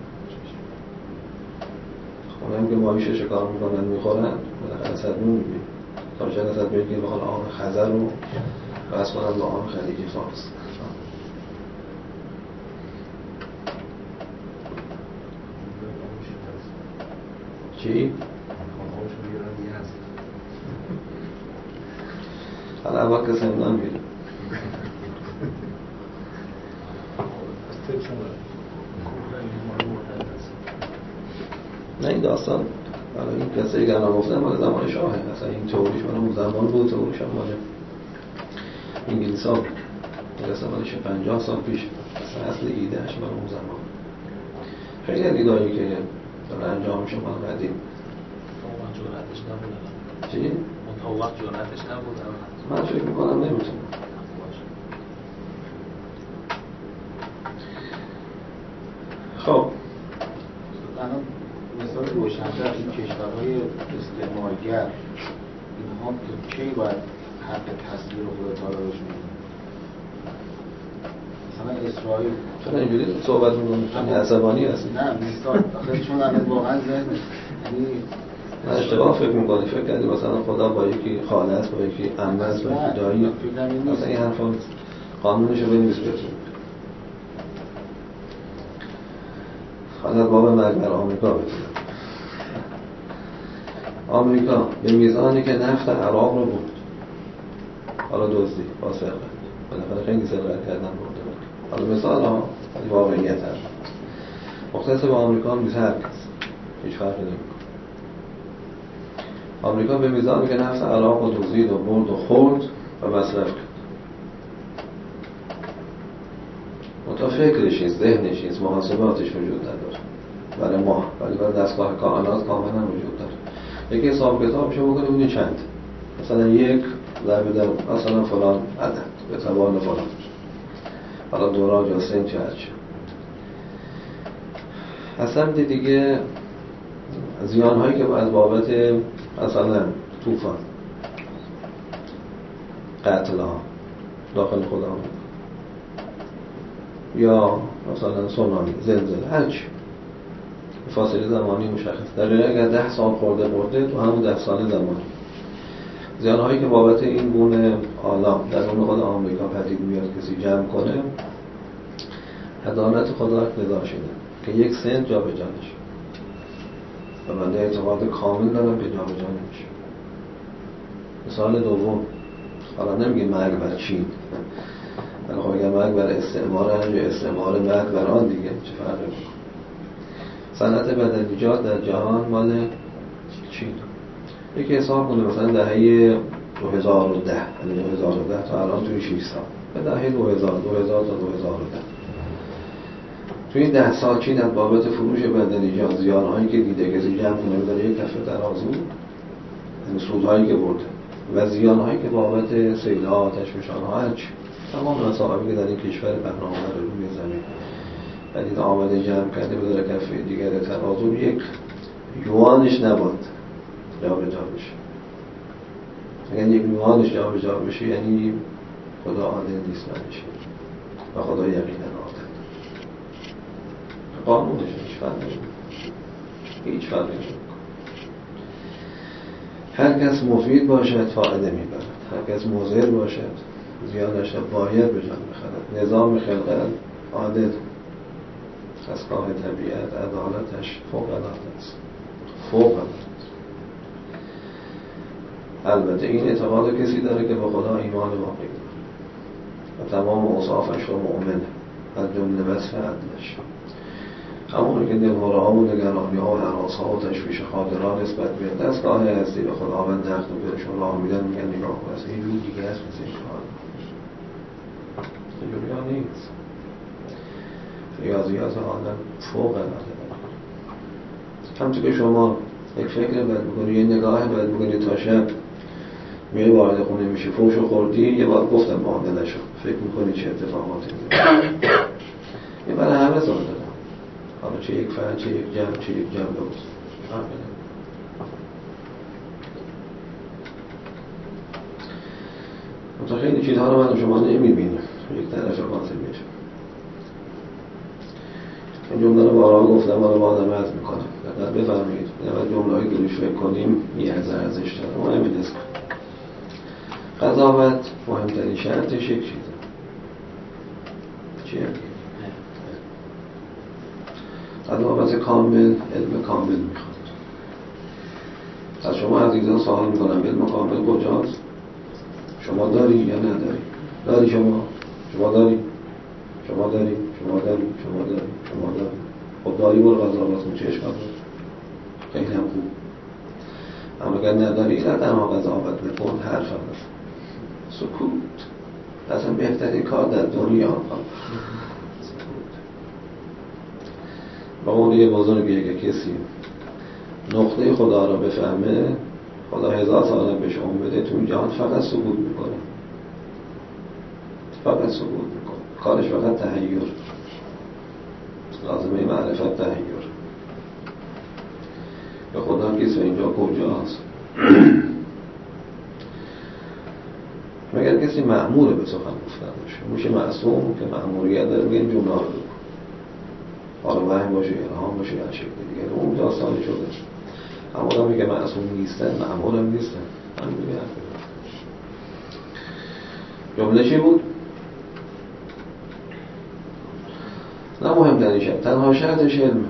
اونم که ماهیش شکار می‌کنن می‌خورن بالاخره صدمه می‌بینید. تا چند صد میگه بخواد آب خزر رو بس کنن با آب خلیج فارس. چی؟ حالا اول که سمنان میریم نه این داستان حالا این قصه که الان گفتم مال زمان شاهه، اصلا این تئوریش مال اون زمان بود، تئوریش هم مال انگلیس ها بود، مثلا مال پنجاه سال پیش، اصلا اصل ایدهش مال اون زمان. خیلی از ایدهایی که داره انجام میشه مال قدیم. جرأتش نبود. چی؟ اون وقت جرأتش نبود. من فکر میکنم نمیتونم. خب الان مثال روشن‌تر این کشورهای استعمارگر اینها که کی باید حق تصویر رو خدا تعالی بهشون میده؟ مثلا اسرائیل چون اینجوری صحبت میکنم عصبانی هستی؟ نه مثال آخه چون الان واقعا ذهن یعنی من اشتباه فکر میکنی، فکر کردی مثلا خدا با یکی خاله است، با یکی عمه است، با یکی دایی. مثلا این حرفا قانونش رو بنویس بهتون. حالا باب مرگ بر آمریکا بتونم. آمریکا به میزانی که نفت عراق رو بود، حالا دزدی با سرقت، بالاخره خیلی سرقت کردن برده. حالا مثال ها واقعیت هست. مختص به آمریکا میشه هر کس هیچ فرقی نمیکنه. آمریکا به میزانی که نفت عراق رو دزدید و برد و خورد و مصرف کرد. منتها فکرش نیست، ذهنش نیست، محاسباتش وجود نداره برای ما، ولی برای دستگاه کائنات کاملا وجود داره. یکی حساب کتاب شو بکنه اونی چند، مثلا یک ضرب در مثلا فلان عدد به توان فلان، حالا دوراج یا سنت یا هرچی. اصلا دیگه زیان هایی که از بابت مثلا طوفان، قتل ها داخل خدا یا مثلا سونامی، زلزله، هرچی فاصله زمانی مشخص داره. اگر ده سال خورده برده تو همون ده سال زمانی زیان هایی که بابت این گونه آلام در اون خود آمریکا پدید میاد کسی جمع کنه، عدالت خدا اقتضا شده که یک سنت جا به جا نشه و من اعتقاد کامل دارم که جا به جا نمیشه. مثال دوم، حالا نمیگه مرگ بر چین، ولی خب اگر مرگ بر استعمار هنجا استعمار مرگ بر آن دیگه چه فرقی میکنه؟ صنعت بدنیجات در جهان مال چین. یکی حساب کنه مثلا دهه دو هزار و ده، یعنی دو هزار و ده تا الان توی شش سال، به دهه دو هزار دو هزار تا دو هزار و ده، توی این ده سال چین از بابت فروش بدنیجات زیانهایی که دیده کسی جمع کنه بذاره یک کفه ترازو، یعنی سودهایی که برده و زیانهایی که بابت سیل‌ها، آتش‌فشان‌ها، هرچی تمام مسائلی که در این کشور برنامه رو روی زمین ولی آمده جمع کرده بذاره کفه دیگر ترازو، یک یوانش نبود جا به جا بشه. اگر یک نوانش جا به جا بشه یعنی خدا عادل نیست منشه و خدا یقینا عادل. قانونش هیچ فرقی نمیکنه، هیچ فرقی نمیکنه. هر کس مفید باشد فایده میبرد، هر کس مضر باشد زیانش را باید به جان بخرد. نظام خلقت عادل، خستگاه طبیعت عدالتش فوق العاده است، فوق العاده. البته این اعتقاد کسی داره که به خدا ایمان واقعی داره و تمام اوصافش رو مؤمنه، از جمله وصف عدلش، همونه که دلهره‌ها و نگرانی‌ها و هراس‌ها و تشویش خاطرات نسبت به دستگاه هستی به خداوند نقد و بهشون راه میدن، میگن نگاه کن اصلا یه جور دیگه هست مثل این کار، اینجوری ها نیست. ریاضیات آدم فوق العاده داره. همچون که شما یک فکر بد بکنی، یه نگاه بد بکنی، تا شب میای وارد خونه میشه فوش و خوردی، یه بار گفتم معامله نشو، فکر میکنی چه اتفاقاتی میفته. این برای همه زار دارم، حالا چه یک فرد، چه یک جمع، چه یک جمع بود. منطقه خیلی چیزها رو من شما نمیبینیم، یک طرف قاطع میشه. این جمله رو بارها گفتم، ما رو با آدم عرض میکنم دقیق بفرمایید. نباید جمله هایی که روش فکر کنیم میارزه ارزش داره، ما نمیدست کنیم. قضاوت مهمترین شرطش یک چیزه، چیه؟ قضاوت کامل علم کامل میخواد. از شما عزیزان سوال میکنم علم کامل کجاست؟ شما داری یا نداری؟ داری شما؟ شما داری؟ شما داری؟ شما داری؟ شما داری؟ شما داری؟ خب داری برو قضاوت کن، چه اشکال داره؟ خیلی هم خوب. اما اگر نداری نه تنها قضاوت بکن، حرف هم سکوت. اصلا بهترین کار در دنیا سکوت. با اون یه بزرگی اگه کسی نقطه خدا را بفهمه، خدا هزار سال بهش عمر بده، تو این جهان فقط سکوت میکنه، فقط سکوت میکنه. کارش فقط تحیر، لازمه معرفت تحیر. به خدا کسی اینجا کجاست؟ مگر کسی مأموره به سخن گفتن باشه، میشه معصوم که مأموریت داره بگه این جمله رو بگو، حالا وحی باشه الهام باشه یا شکل دیگه، اون داستانی شده. اما آدمی که معصوم نیستن مأمور هم نیستن. همین دیگه جمله چی بود؟ نه مهمترین شرط، تنها شرطش علم.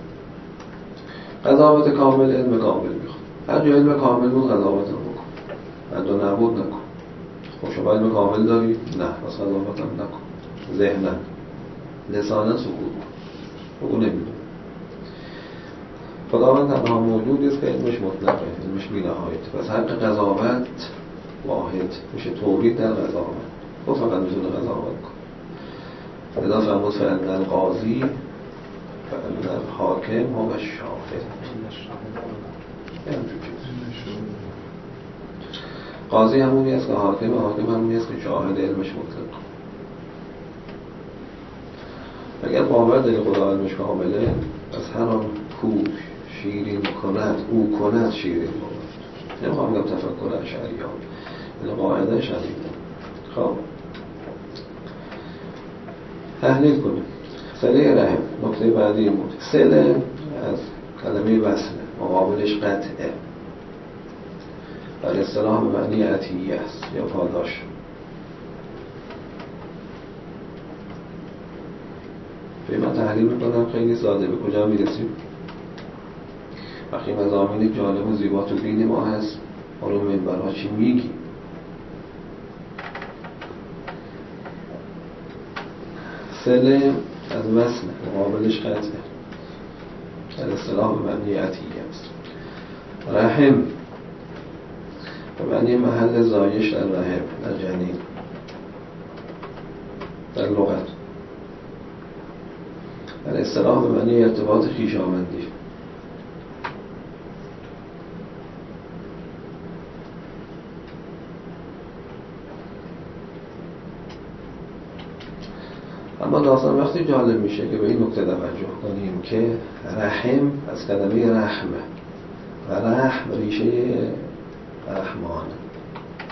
قضاوت کامل علم کامل میخواد. هر جا علم کامل بود قضاوت رو بکن، هر جا نبود نکن. خب شما علم کامل داری؟ نه، پس قضاوت هم نکن. ذهنا لسانا سکوت کن، بگو نمیدونم. خداوند تنها موجودی است که علمش مطلقه، علمش بی‌نهایت. پس حق قضاوت واحد میشه، توحید در قضاوت. تو فقط میتونه قضاوت کن. لذا فرمود فعل القاضی فعل الحاکم ها و شاهد. قاضی همونی است که حاکم، حاکم همونی است که شاهد، علمش مطلق. اگر باور داری خدا علمش کامله، پس هر آن کو شیرین کند او کند شیرین بود. نمیخوام بگم تفکر اشعری ها، این قاعده شدیده. خب تحلیل کنیم. صله رحم، نکته بعدی این بود. صله از کلمه وصله، مقابلش قطعه. در اصطلاح به معنی عطیه است یا پاداش. به من تحلیل میکنم خیلی ساده. به کجا میرسیم؟ وقتی مضامین جالب و زیبا تو دین ما هست، حالا منبرها چی میگی؟ صله از وصل، مقابلش قطعه. در اصطلاح به معنی عطیه است. رحم به معنی محل زایش در رحم، در جنین، در لغت. در اصطلاح به معنی ارتباط خویشاوندی. اما داستان وقتی جالب میشه که به این نکته توجه کنیم که رحم از کلمه رحمه و رحم ریشه رحمان.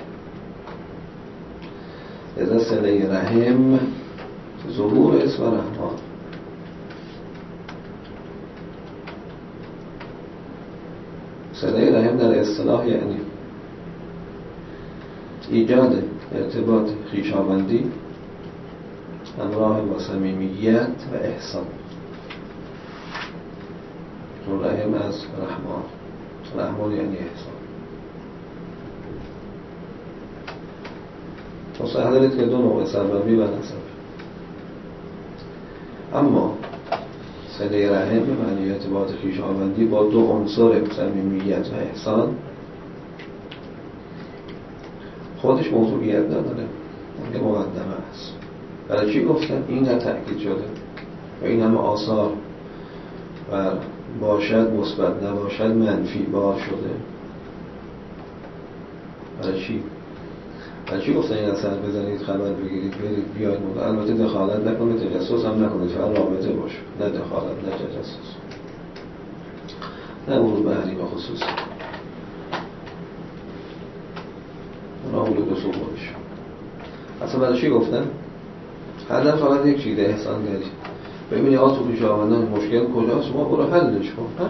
از صله رحم ظهور اسم رحمان. صله رحم در اصطلاح یعنی ایجاد ارتباط خویشاوندی همراه با صمیمیت و احسان. چون رحم از رحمان، رحمان یعنی احسان. مصحح دارید که دو نوع سببی و نسبی. اما صله رحم به معنی ارتباط خویشاوندی با دو عنصر صمیمیت و احسان خودش موضوعیت نداره، یه مقدمه است. برای چی گفتم این هم تأکید شده و این هم آثار و باشد مثبت نباشد منفی بار شده؟ برای چی؟ برای چی گفتن این اثر بزنید خبر بگیرید برید بیاید مدر؟ البته دخالت نکنید، تجسس هم نکنید، فقط رابطه باشه، نه دخالت نه تجسس، نه ورود به حریم خصوصی، اونا ورود به صبورش. اصلا برای چی گفتن؟ هدف فقط یک چیزه، احسان گری. ببینی آت و خویشاوندان مشکل کجاست، ما برو حلش کن.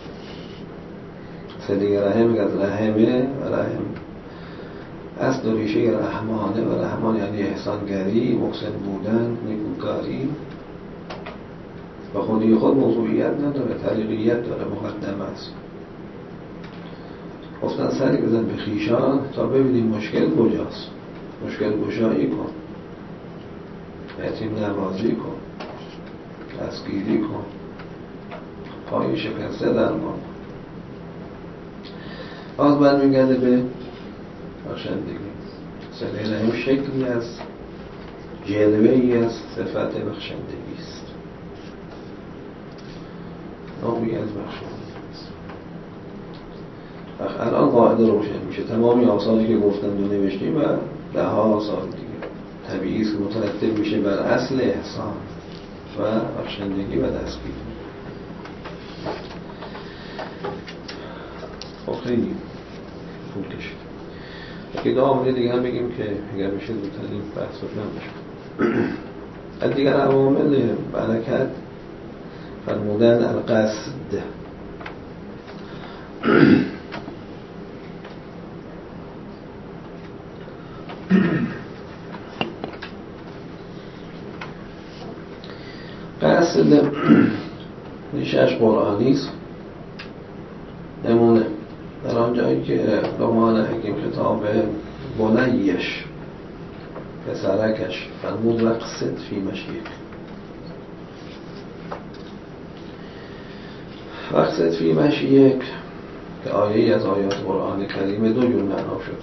صله رحم میگه از رحمه و رحم اصل و ریشه رحمانه و رحمان یعنی احسانگری، محسن بودن، نیکوکاری. و خودی خود موضوعیت نداره، تعلیقیت داره، مقدمه است. گفتن سری بزن به خویشان تا ببینیم مشکل کجاست، مشکل گشایی کن، یتیم نوازی کن، دستگیری کن، پای شکسته درمان کن. باز برمیگرده به بخشندگی. صله رحم شکلی از جلوه‌ای از صفت بخشندگی است، نوعی از بخشندگی است. الان قاعده روشن میشه، تمامی آثاری که گفتند و نوشتیم و ده ها آثار دیگه طبیعی است که مترتب میشه بر اصل احسان و بخشندگی و دستگیری. خب خیلی طول کشید. که دو عامل دیگه هم بگیم که اگر میشه زودتر این بحث رو نمیشه. از دیگر عوامل برکت فرمودن القصد. قصد ریشش قرآنی است. نمونه در آن جایی که لقمان حکیم خطاب بنیش پسرکش فرمود وقصد فی مشیک. وقصد فی مشیک که آیه از آیات قرآن کریم دو جور معنا شد.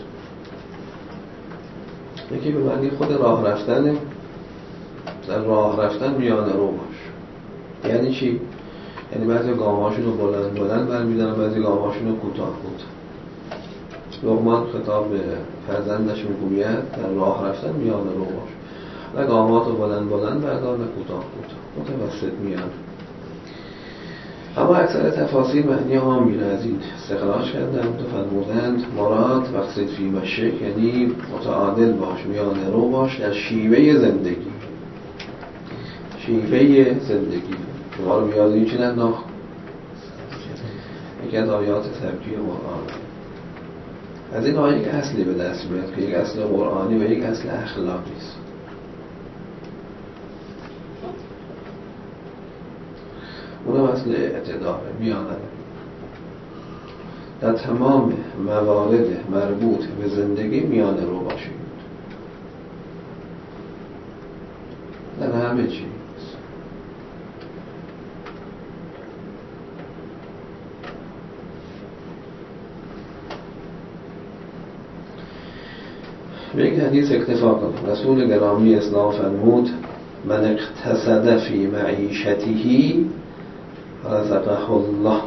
یکی به معنی خود راه رفتن، در راه رفتن میانه رو باش. یعنی چی؟ یعنی بعضی گامهاشون رو بلند بلند برمیدارن، بعضی گامهاشون رو کوتاه کوتاه. لقمان خطاب به فرزندش میگوید در راه رفتن میانه رو باش، نه گامهات رو بلند بلند بردار نه کوتاه کوتاه، متوسط میانه. اما اکثر تفاسیر معنی عامی را از این استخراج کردند و فرمودند مراد وقصد فی مشیک یعنی متعادل باش، میانه رو باش در شیوه زندگی. شیوه زندگی شما رو بیاد این چی ننداخت؟ یکی از آیات سبکی قرآن. از این آیه یک اصلی به دست میاد که یک اصل قرآنی و یک اصل اخلاقی است. اونم اصل اعتدال، میانه. در تمام موارد مربوط به زندگی میانه رو باشید، در همه چی. به یک حدیث اکتفا کنم. رسول گرامی اسلام فرمود من اقتصد فی معیشته رزقه الله.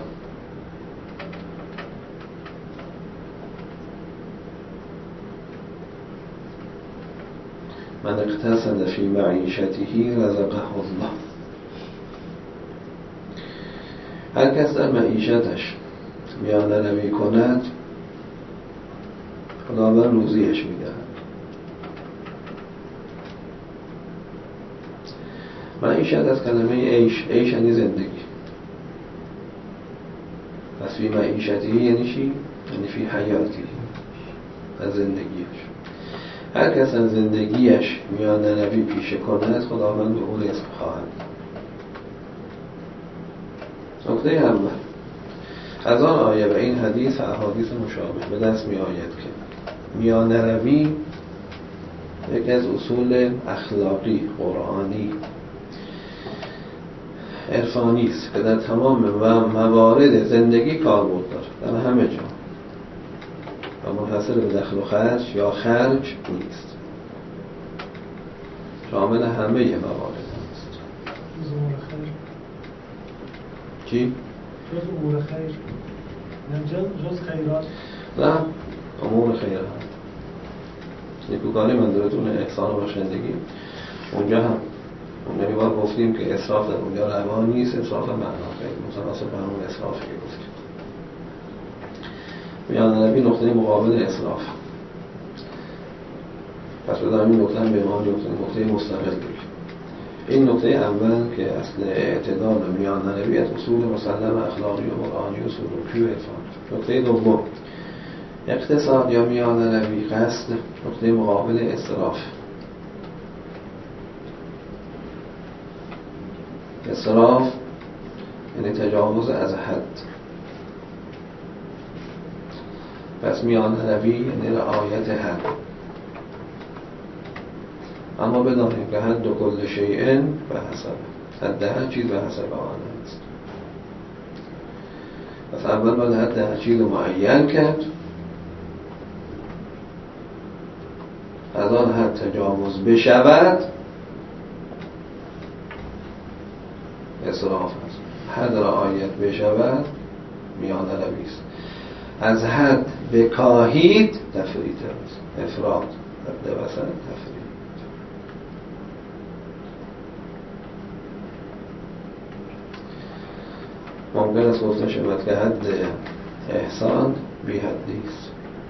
من اقتصد فی معیشته رزقه الله. هر کس در معیشتش میانه روی کند خداوند روزیش میدهد. معیشت از کلمه عیش، عیش یعنی زندگی. پس فی معیشتی یعنی چی؟ یعنی فی حیاتی، از زندگیش. هر کس از زندگیش میان نبی پیشه کند خداوند به او رزق خواهد. نکته اول از آن آیه و این حدیث و احادیث مشابه به دست می آید که میان روی یکی از اصول اخلاقی، قرآنی، عرفانی است که در تمام موارد زندگی کاربرد دارد، در همه جا و منحصر به دخل و خرج یا خرج نیست، شامل همه موارد است. چی؟ جز امور خیر، جز خیرات، نه امور خیرات نیکوکاری منظورتون احسان و بخشندگی. اونجا هم اونجا بار گفتیم که اسراف در اونجا روا نیست، اسراف معنا خیلی متناسب با همون اسرافی که گفتیم. میان نبی نقطه مقابل اسراف. پس بدارم این نقطه هم به ما نقطه مستقل بگیم. این نقطه اول که اصل اعتدال و میان نبی از اصول مسلم اخلاقی و قرآنی و سلوکی و عرفان. نقطه دوم اقتصاد یا میان نبی قصد، نقطه مقابل اسراف. اسراف یعنی تجاوز از حد. پس میان نبی یعنی رعایت حد. اما بدانیم که حد و کل شیئن به حسب، حد هر چیز به حسب آن است. پس اول باید حد هر چیز رو معین کرد، از آن حد تجاوز بشود اسراف است. حد رعایت بشود میان روی است. از حد بکاهید تفریط است. افراط حد وسط تفریط. ممکن است گفته شود که حد احسان بی حدی است.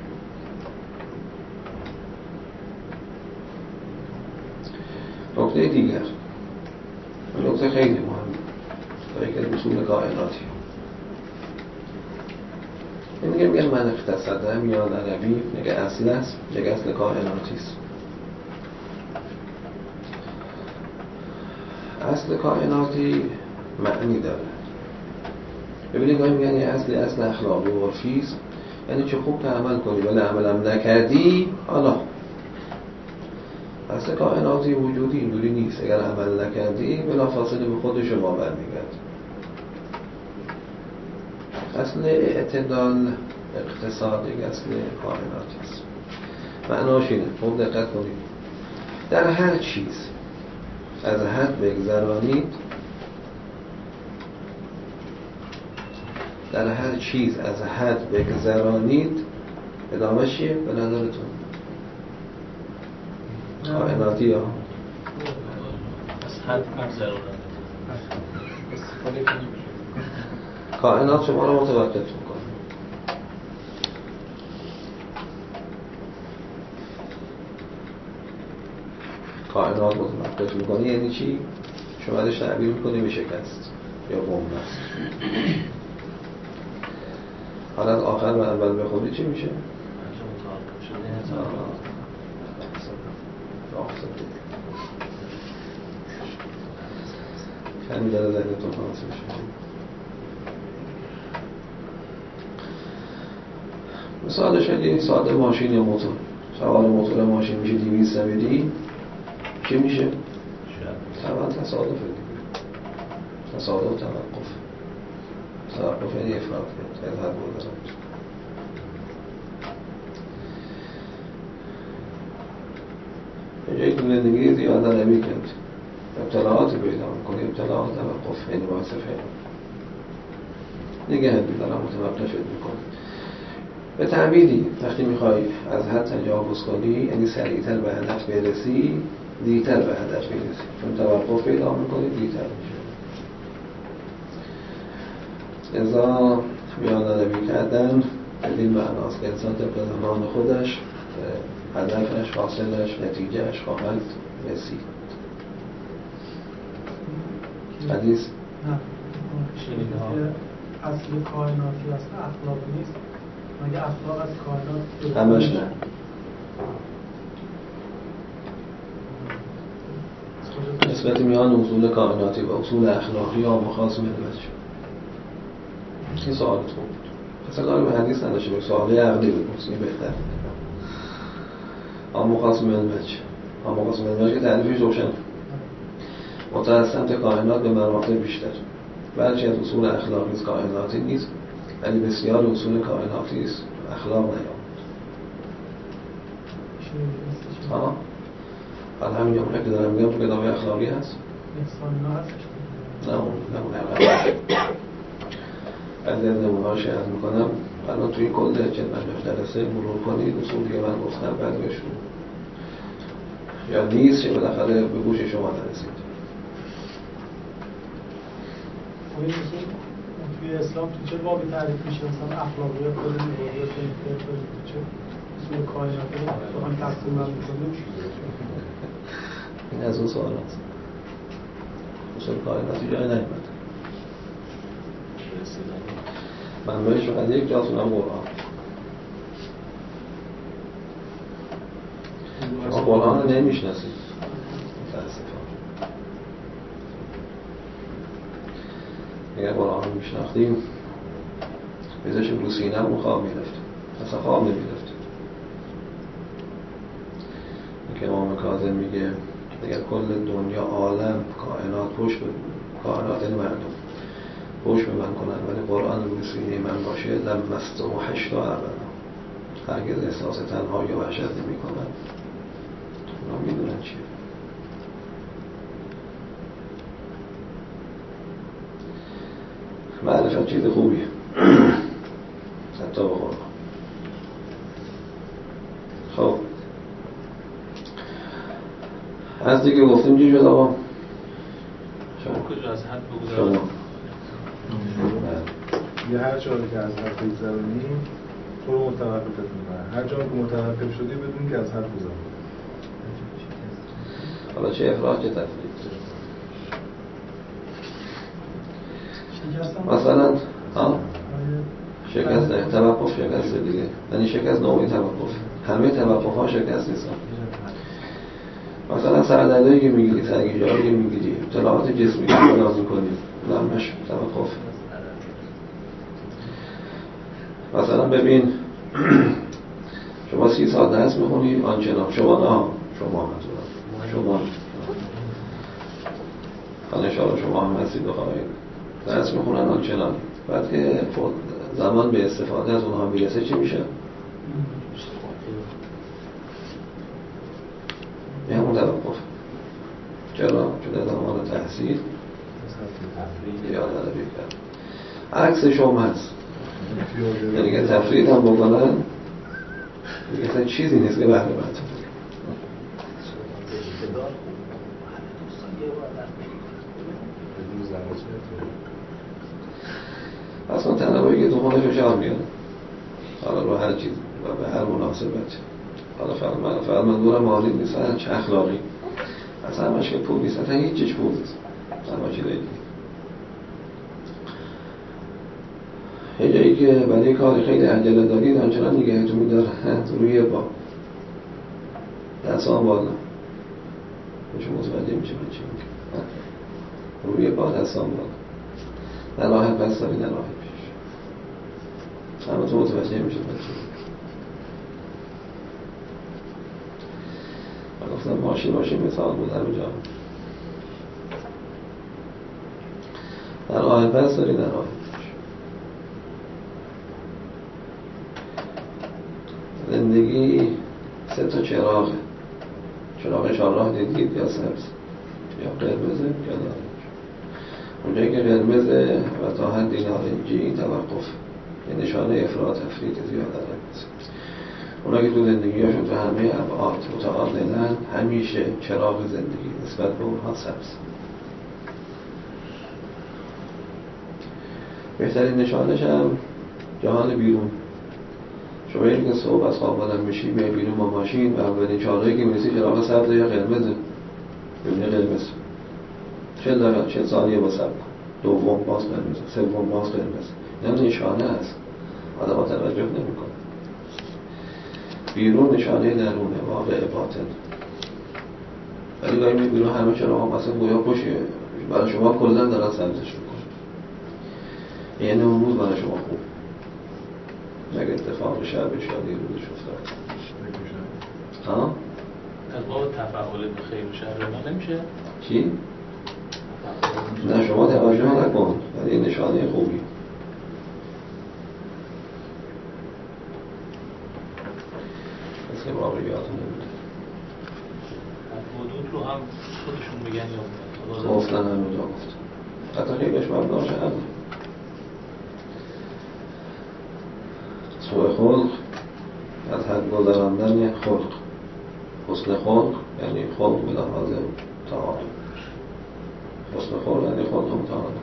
نکته دیگر، نکته خیلی مهمه و یکی از اصول کائناتی. این میگه میگه من اختصده میان عربی میگه اصل است، میگه اصل کائناتی است. اصل کائناتی معنی داره. ببینید گاهی میگن یه اصل اصل اخلاقی و عرفی است، یعنی چه خوب که عمل کنی ولی عملم نکردی حالا. اصل کائناتی وجودی اینجوری نیست، اگر عمل نکردی بلافاصله به خود شما برمیگرد. اصل اعتدال اقتصاد یک اصل کائناتی است. معناش اینه، خوب دقت کنید، در هر چیز از حد بگذرانید، در هر چیز از حد بگذرانید ادامه چیه به نظرتون؟ کائناتی ها از حد بگذرانید استفاده کنید. کائنات شما رو متوقف میکنه. کائنات متوقف میکنه یعنی چی؟ شما ازش تعبیر میکنی به شکست یا بنبست. حالا از آخر و اول به خودی چی میشه؟ کمی داره ذهنتون خانص میشه. مثالش خیلی ساده، ماشین یا موتور. سوار موتور ماشین میشه دویست میلی، چی میشه؟ طبعا تصادف دیگه. تصادف توقف. توقف یعنی افراط کرد، از حد بودن. اینجایی که زندگی زیاده نمی کرد، ابتلاعاتی پیدا میکنی، ابتلاعات توقف یعنی باعث فعل نگه دارم متوقفت میکنه. به تعبیری وقتی میخوای از حد تجاوز کنی یعنی سریعتر به هدف برسی، دیرتر به هدف برسی، چون توقف پیدا میکنی دیرتر میشه. ازا میان نبی کردن بدین معناست که انسان طبق زمان خودش هدفش، حاصلش، نتیجهش خواهد رسید. حدیث نه که اصل کائناتی است اخلاق نیست، مگه اخلاق از کائنات همش نه. نسبت میان اصول کائناتی و اصول اخلاقی یا مخاص ملت شد. این سوالت خوب بود. اصلا کاری به حدیث نداشته باید سوالی عقلی بپرسی، این بهتر. آم مخاص ملت شد. آم مخاص ملت که تعریفش روشن متأ سمت کائنات به مراتب بیشتر، بلکه از اصول اخلاقی است کائناتی نیست، ولی بسیار اصول کائناتی است اخلاق نیامد. ها؟ حالا همین جمله که دارم میگم تو کتاب اخلاقی هست؟ نه اون نه اون اخلاقی. از این نمونه‌هاش عرض میکنم الان توی کل چند جلسه مرور کنید اصول دیگه من گفتم بعد بشون یا نیست که بالاخره به گوش شما نرسید. توی اسلام تو چه بابی تعریف میشه مثلا اخلاقیات و نبویات و چه اصول کائناتی رو بخوایم تقسیم بندی کنیم؟ این از اون سوال هست. اصول کائناتی جای نیامد. منبعش فقط یک جاتون هم قرآن. شما قرآن رو نمیشناسید متاسفانه. اگر قرآن رو میشناختیم بذاشیم رو سینه‌مون خواب میرفتیم، اصلا خواب نمیرفتیم. که امام کاظم میگه اگر کل دنیا عالم کائنات پشت به کائنات یعنی مردم پشت به من کنن ولی قرآن روی سینه من باشه لم مستوحش تا ابدا هرگز احساس تنهایی و وحشت نمی کنن. اونا میدونن چیه. معرفت چیز خوبیه حتی به قرآن. خب از دیگه گفتیم چی شد آقا؟ شما کجا از حد بگذارم؟ یه هر جایی که از حد بگذارونیم تو رو متوقفت میکنه، هر جایی که متوقف شدی بدون که از حد بگذارونیم. حالا چه افراط چه تفریط مثلا ها شکست ده توقف شکست دیگه، یعنی شکست نوعی توقف، همه توقف ها شکست نیستن. مثلا سردردهایی که میگیری، سرگیجه‌هایی که میگیری، اطلاعات جسمی که بلاز میکنی نمش توقف. مثلا ببین شما سی ساعت درس میخونی آنچنان شما نه شما منظورم شما خانه شما شما هم هستید بخواهید درس میخونن آنچنان بعد که زمان به استفاده از اونها میرسه چی میشه؟ یه همون توقف. چرا؟ چون زمان تحصیل یاد نداری کرد. عکسش هم هست، یعنی که تفرید هم بکنن اصلا چیزی نیست که بهره بند. اصلا تنوعی که تو خودش رو شام میاد حالا رو هر چیز و به هر مناسبت. حالا فقط من دورم مالی نیست، چه اخلاقی اصلا همش که پول نیست، اصلا هیچ چیز پول نیست، همه چی دیگه. یه جایی که برای کار خیلی عجله دارید آنچنان نگهتون میداره روی با دست هم بالا شما متوجه میشه من چی میگم. روی با دست هم بالا نه راحت بس داری نه راحت پیش همه تو متوجه میشه من چی من گفتم ماشین ماشین مثال بود همه جا نه راحت بس داری نه راحت زندگی سه تا چراغه. چراغ چهارراه دیدید یا سبز یا قرمزه یا نارنج. اونجایی که قرمزه و تا حدی نارنجی توقف یه نشانه افراط تفریط زیاد داره. اونا که تو زندگیاشون تو همه ابعاد متعادلن همیشه چراغ زندگی نسبت به اونها سبز. بهترین نشانش هم جهان بیرون. شما این که صبح از خواب آدم میشی میای بیرون با ماشین و اولین چهارراهی که میرسی چراغ سبز یا قرمزه. ببینه قرمز چه داره چه ثانیه با سب دوم باز قرمز، سوم باز قرمز. این نشانه است، آدم توجه نمیکنه. بیرون نشانه درونه، واقع باطن. ولی گاهی میگیرو همه چرا مثلا گویا پوشه برای شما کلا دارن سبزش میکنه، یعنی اون روز برای شما خوب، مگه اتفاق شب شادی روزش افتاد. ها؟ از باب تفاعل خیر و شر ما نمیشه؟ چی؟ نه شما توجه نکن، ولی نشانه خوبی. مثل واقعیات نمیده. حدود رو هم خودشون میگن یا گفتن همه جا گفتن، حتی خیلیش مبناش هم سوء خلق از حد گذراندن خلق. حسن خلق یعنی خلق به لحاظ تعالی، حسن خلق یعنی خلق متعالی.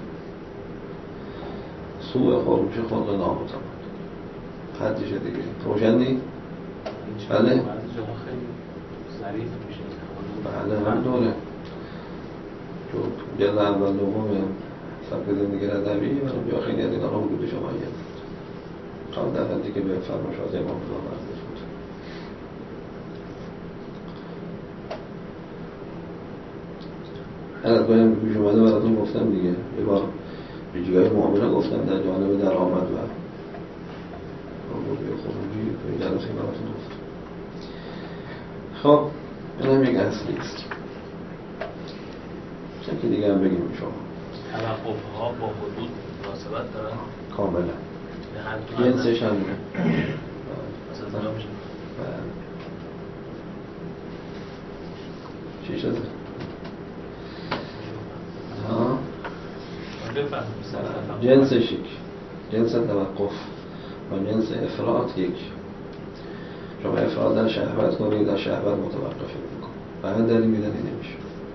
سوء خلق میشه خلق نامتعالی. حدش دیگه روشن نی؟ بله؟ بعضی جاها خیلی ظریف میشه. بله هم دوره چون جلد اول دوم سبک زندگی ردوی من جا خیلی از این آنها وجود شما یه تا در حدی که به فرماشات امام خدا مربوط بود. هر از باید پیش اومده براتون گفتم دیگه، یه بار ریجیگای معامله گفتم در جانب در آمد و آموزی خروجی به جلسه براتون گفتم. خب این هم یک اصلی است. چون که دیگه هم بگیم شما توقف ها با حدود مناسبت دارن کاملا جنسش هم مثلا دارم میشه چی شده؟ ها؟ جنسش یک، جنس توقف و جنس افراط یک. شما افراط در شهوت کنید، در شهوت متوقف میکن بعد داری میدنی نمیشه.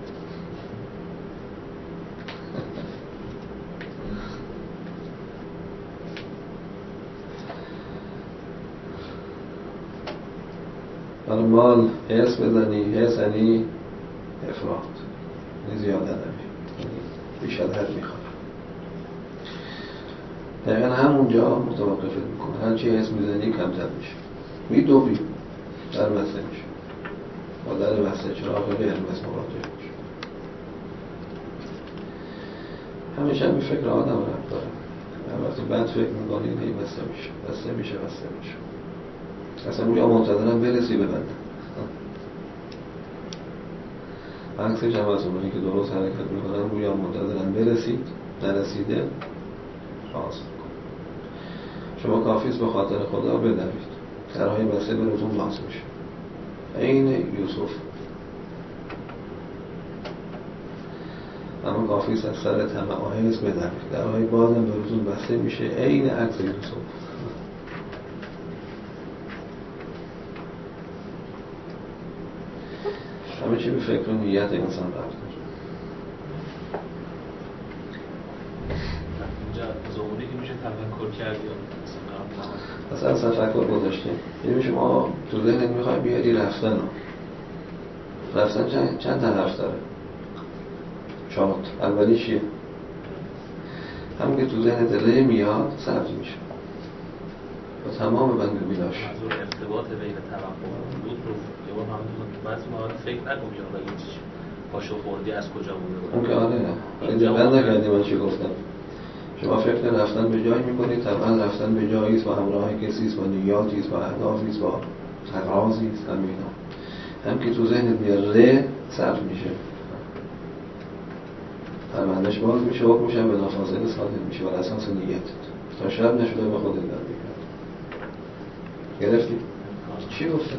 برای مال حس بزنی، حس یعنی افراط، یعنی زیاده نمی، بیش از حد میخواد. دقیقا همونجا متوقفت میکنه. هرچی حس میزنی کمتر میشه، میدوی در بسته میشه با در بسته چراغ به هرمس مواجه میشه. همیشه همین فکر آدم رفت داره. وقتی بد فکر میکنی هی بسته میشه بسته میشه بسته میشه اصلا یا منتظرم برسی ببندم. عکسش هم از اونایی که درست حرکت میکنن روی هم منتظرم برسید، نرسیده خواست کن. شما کافیست به خاطر خدا بدوید، درهای بسته به روزون باز میشه. این یوسف اما کافیست از سر طمع و حرص بدوید، درهای بازم به روزون بسته میشه. این عکس یوسف. همه چی به فکر و نیت انسان رفت. اینجا زمانی که میشه تفکر کرد یا مثلا تفکر گذاشتیم یعنی شما تو ذهنت میخوای بیاری رفتن رو. رفتن چند, چند تا حرف داره؟ چهار. اولی چیه؟ همون که تو ذهنت ره میاد سبز میشه با تمام بند بیلاش. منظور ارتباط بین توقع و حدود رو یه بار همونطور تو بعضی موارد فکر نکن که آقا این چیز پاشو خوردی از کجا بوده. اون که آره ولی دقت نکردی من چی گفتم. شما فکر رفتن به جایی میکنید، طبعا رفتن به جایی است با همراه کسی است، با نیاتی است، با اهدافی است، با تقاضی است. همینا هم که تو ذهنت میاد ره صرف میشه، پروندهش باز میشه، حکمش هم بلافاصله صادر میشه بر اساس نیت تا شب نشده به خودت در بگرد. گرفتی؟ چی گفتم؟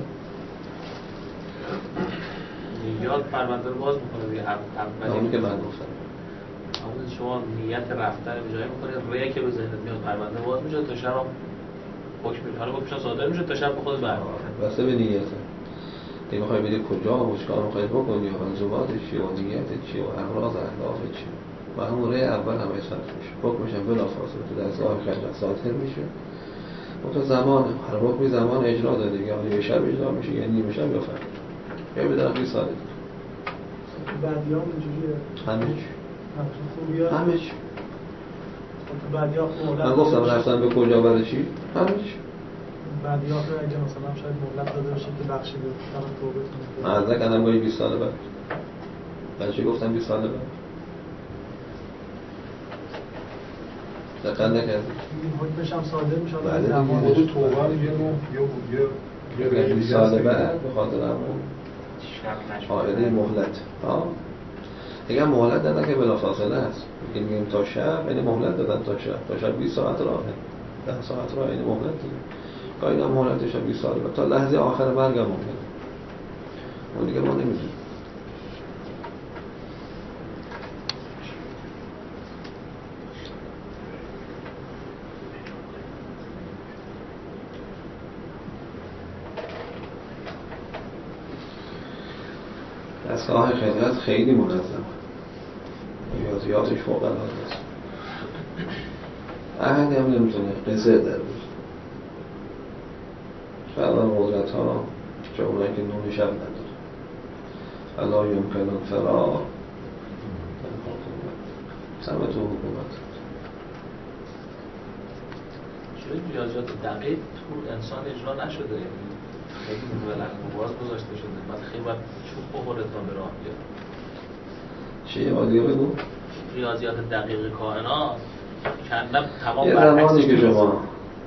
نیات پرونده رو باز میکنه دیگه. همونی که من گفتم همون شما نیت رفتن به جایی میکنه، ره که به ذهنت میاد پرونده باز میشه تا شب حکم حالا حکمش صادر میشه تا شب به خود برمیگرده. واسه به نیته دیگه میخوای بری کجا و چیکار میخوای بکنی و منظوماتش چیه و نیتت چیه و اغراض اهدافت چیه و همون ره اول همه صرف میشه. حکمش هم بلافاصله تو دستگاه خجالت صادر میشه. اون تا زمان هر حکمی زمان اجرا داره دیگه. یه شب اجرا میشه یا نیمه شب یا فردا یا به داخلی صادر. بعدیام اینجوریه. همه چی خوبیه همه چی. تو بعدی ها مهلت من گفتم رفتن به کجا برای چی؟ همه چی. بعدی ها اگه مثلا شاید مهلت داده بشه که بخشیده طرف توبه کنه. من از کردم گاهی بیست سال بعد. بعد چی گفتم بیست سال بعد؟ دقیق نکردی؟ این حکمش هم صادر میشه بعد دیگه زمان خود توبه رو یه نوع یه یه بیست سال بعد به خاطر همون قاعده مهلت. ها دیگه مهلت دادن که بلافاصله هست. میگیم میگیم تا شب، یعنی مهلت دادن تا شب. تا شب بیست ساعت راهه. ده ساعت راه، یعنی مهلت دادن. گاهی هم مهلتش هم بیست سال بعد تا لحظه آخر مرگ هم ممکنه. اون دیگه ما نمیدونیم. دستگاه خلقت خیلی منظمه، ریاضیاتش فوق العاده است. احد هم نمیتونه قصه در بود. فعلا قدرت ها چه اونایی که نون شب نداره الله یمکنون فرار سمت و حکومت. چون ریاضیات دقیق تو انسان اجرا نشده، خیلی مولک مباز گذاشته شده، بعد خیلی باید چوب بخوره تا به راه بیاد. چیه بادیه بگو؟ ریاضیات دقیق کائنات کندم تمام یه زمانی که شما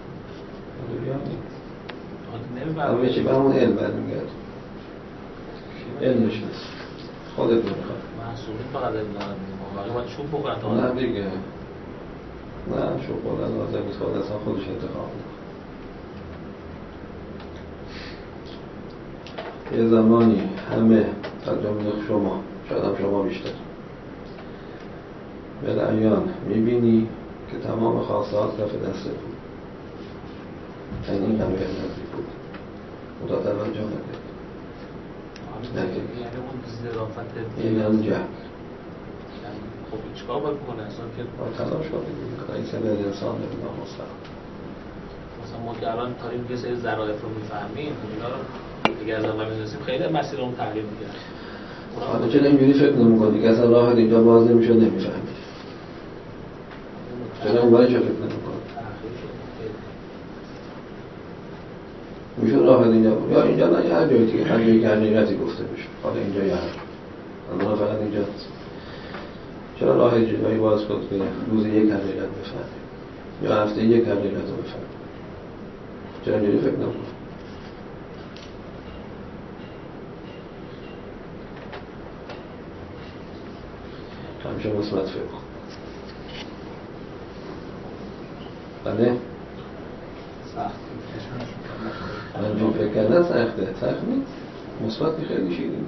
همه چی به همون علم برمیگرد، علمش نیست، خودت نمیخواد محصولین فقط علم دارن واقعا باید چوب بخورن تا نه دیگه نه چوب بخورن لازم نیست، خود اصلا خودش انتخاب میکنه. یه زمانی همه تجمع شما شاید هم شما بیشتر به عیان میبینی که تمام خاصات کف دست بود، یعنی این همه نزدیک بود خدا توجه نکرد. یعنی اون ظرافت این هم جهل. خب چیکار باید بکنه اصلا که باید تلاش کنید این سبب انسان نمیدونم مستقل. مثلا ما که الان تاریم یه سری ظرایف رو میفهمیم اینا رو دیگه از اول می‌دونستیم خیلی مسیر اون تحلیل می‌کرد. حالا چرا اینجوری فکر نمی‌کنی که اصلا راه اینجا باز نمی‌شد نمی‌فهمید؟ چرا اون برای چه فکر نمی‌کنی؟ میشه راه اینجا بود یا اینجا نه هر جایی دیگه، هر جایی که حقیقتی گفته بشه. حالا اینجا یا اما فقط اینجا چرا راه جایی باز کنید که روز یک حقیقت بفهمید یا هفته یک حقیقت رو بفهمید؟ چرا اینجوری فکر نمی‌کنی؟ همیشه مثبت فکر کن. بله؟ من جو فکر کردن سخته، سخت نیست. مثبت خیلی شیرین.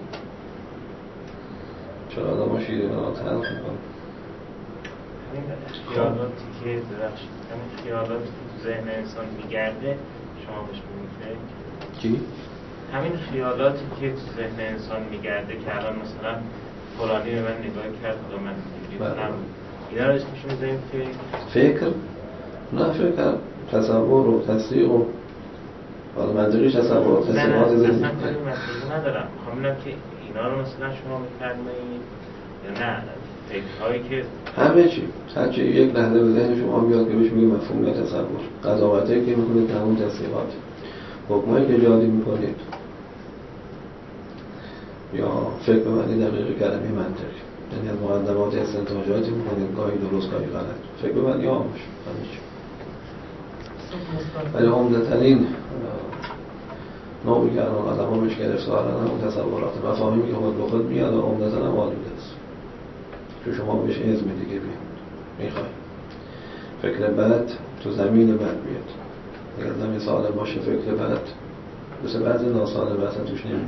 چرا آدم ها شیرین ها تلخ میکنم؟ همین خیالاتی که درخشید، همین خیالاتی که تو ذهن انسان میگرده شما بهش میگید چی؟ همین خیالاتی که تو ذهن انسان میگرده که الان مثلا فلانی به من نگاه کرد و من میگم اینا رو اسمش میذاریم فکر فکر؟ نه فکر تصور و تصدیق و حالا منطقیش تصور و تصدیقات نه نه ذهنی. اصلا کاری منطقی ندارم. میخوام ببینم که اینا رو مثلا شما میفرمایید یا نه فکرهایی که همه چی هر چی یک لحظه به ذهن شما بیاد که بهش میگه مفهوم یا تصور، قضاوتایی که میکنید که همون تصدیقات، حکمایی که جاری میکنید یا فکر به معنی دقیق کلمه منطقی، یعنی از مقدمات استنتاجاتی میکنید گاهی درست گاهی غلط، فکر به معنی آموش همه چی. ولی عمدترین نوعی که الان آدم ها بهش گرفتارن همون تصورات مفاهیمی که خود به خود میاد و عمدتاً هم آلوده است که شما بهش عزم دیگه بیاد میخوای فکر بد تو زمین بد بیاد، اگر زمین سالم باشه فکر بد مثل بعضی ناسالم اصلا توش نمیاد.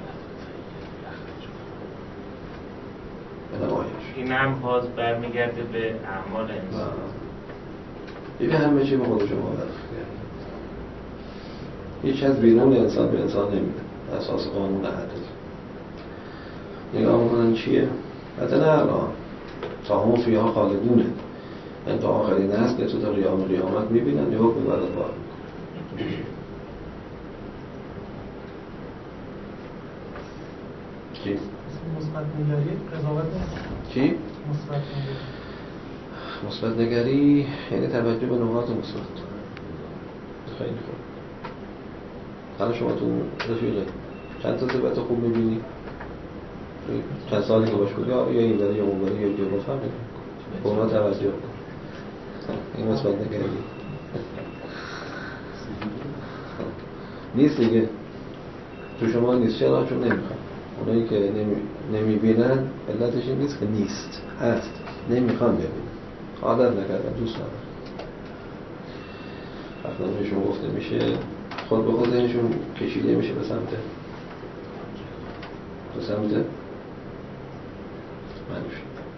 این هم باز برمیگرده به اعمال انسان. دیگه همه چی به خود شما برمیگرده. هیچ از بیرون انسان به انسان نمیده اساس قانون عدل. نگاه میکنن چیه؟ حتی نه الان تا هم فیها خالدونه، یعنی تا آخرین نسل تو تا قیام قیامت میبینن یه حکم برات بار میکنن. چی؟ مثبت مثبت نگری قضاوت نیست. چی؟ مثبت نگری. مثبت نگری یعنی توجه به نقاط مثبت. خیلی خوب. حالا شما تو رفیقه چند تا صفت خوب می‌بینی؟ چند سالی که باش بودی یا این داره یا اون داره یا جلو فهمیدی؟ به اونا توجه کن. این مثبت نگری نیست دیگه. تو شما نیست. چرا؟ چون نمیخوان. اونایی که نمی... نمیبینن علتش این نیست که نیست، هست، نمیخوان ببینن، عادت نکردن، دوست ندارن. وقتی بهشون گفته میشه خود به خود ذهنشون کشیده میشه به سمت به سمت منوش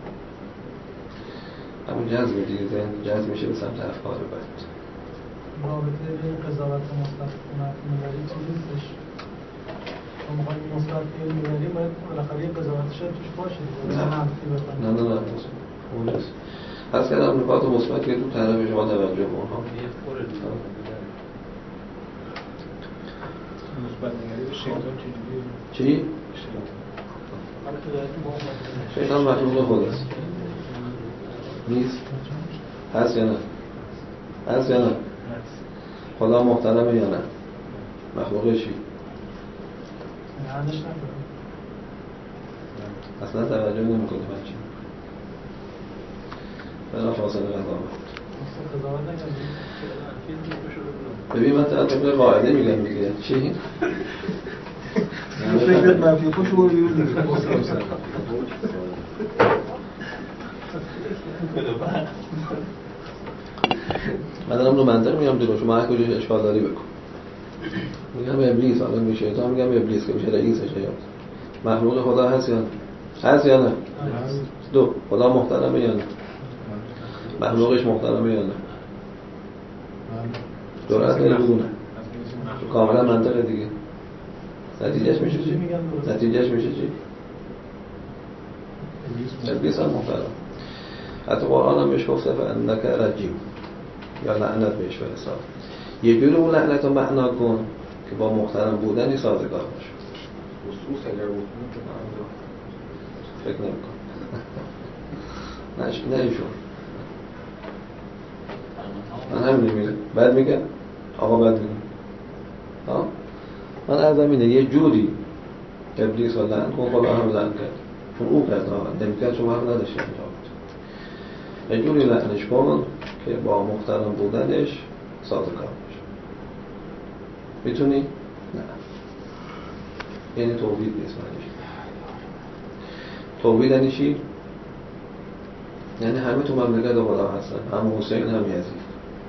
همون جذب دیگه، ذهن جذب میشه به سمت افکار بد. رابطه بین قضاوت و مثبت نگری چیزی نیستش. شما می‌خواید مثبت نگری باید بالاخره قضاوتش توش باشه. نه نه نه اون نیست. پس کردم نکات مثبت که تو طرف شما توجه به اونها. مثبت نگری به شیطان چجوریه؟ چی؟ شیطان مخلوق خود است. نیست؟ هست یا نه؟ هست یا نه؟ خدا محترمه یا نه؟ مخلوق چی؟ هندش نداره. اصلا توجه نمی کنی بچه. برای فاصله قضاوت. ببین من طبق قاعده میگم دیگه. چی؟ فکرت منفی خوش رو بیرون دیگه. من دارم رو منطق میگم دیگه، شما هر کجاش اشکال داری بکن. میگم ابلیس، حالا میشه شیطان، میگم ابلیس که میشه رئیس شیاطین. مخلوق خدا هست یا نه؟ هست یا نه؟ دو، خدا محترمه یا نه؟ مخلوقش محترمه یا نه؟ جرأت داری بدونه. کاملا منطقه دیگه. نتیجهش میشه چی؟ نتیجهش میشه چی؟ ابلیس هم محترم. حتی قرآن هم بهش گفته فانک رجیم یا لعنت بهش برسان. یه جور اون لعنت رو معنا کن که با محترم بودنی سازگار باشه. خصوص اگر بود فکر نمی کن نش... نه ایشون من همین نمیگم بعد میگم آقا بعد میگم ها من عرضم اینه یه جوری ابلیس رو لعن کن خدا هم لعن کرد چون او کرد آقا نمیکرد شما هم نداشتی انجام یه جوری لعنش کن که با محترم بودنش سازگار باشه. میتونی؟ نه. یعنی توحید نیست معنیش. توحید یعنی چی؟ یعنی همه تو مملکت خدا هستن، هم حسین هم یزید،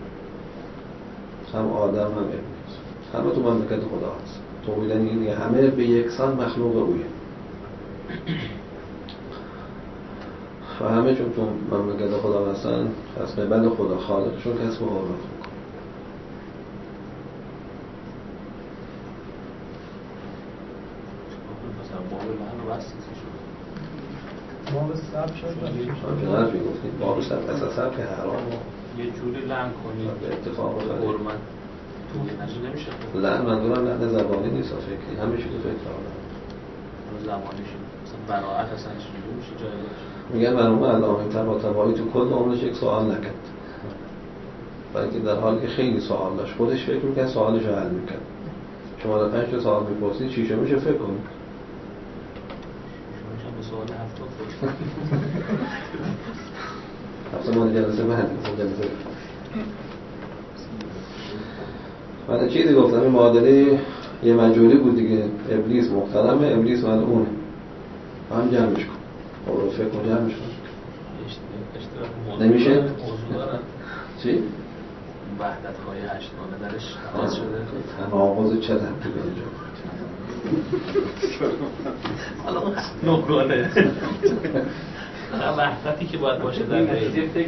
هم آدم هم ابلیس، همه تو مملکت خدا هستن. توحید یعنی همه به یکسان مخلوق اویه و همه چون تو مملکت خدا هستن از قبل خدا خالقشون کسب و حرمت میکن. باب سب شد همچنان هرچی گفتیم باب سب اصلا سب که حرام یه جوری لعن کنید به اتفاق بخواهید حرمت توی نمیشه لعن منظورم لعن زبانی نیست فکری همه چیز فکر آدم زمانیش مثلا براعت اصلا چجوری میشه جای باشه. میگن مرحوم علامه طباطبایی تو کل عمرش یک سوال نکرد بلکه در حالی که خیلی سوال داشت خودش فکر میکرد سوالش رو حل میکرد. شما در پنج تا سوال میپرسید چیشه میشه فکر کنید به سوال هفته فکر هفته مال جلسه بعد جلسه من چیزی گفتم این معادله یه مجوری بود دیگه ابلیس محترمه ابلیس ملعونه هم جمعش کن خب رو فکر کن جمعش کن نمیشه؟ چی؟ وحدت خواهی هشتانه درش باز شده تناقض چه ربطی به اینجا حالا نقرانه وحدتی که باید باشه در نتیجه فکر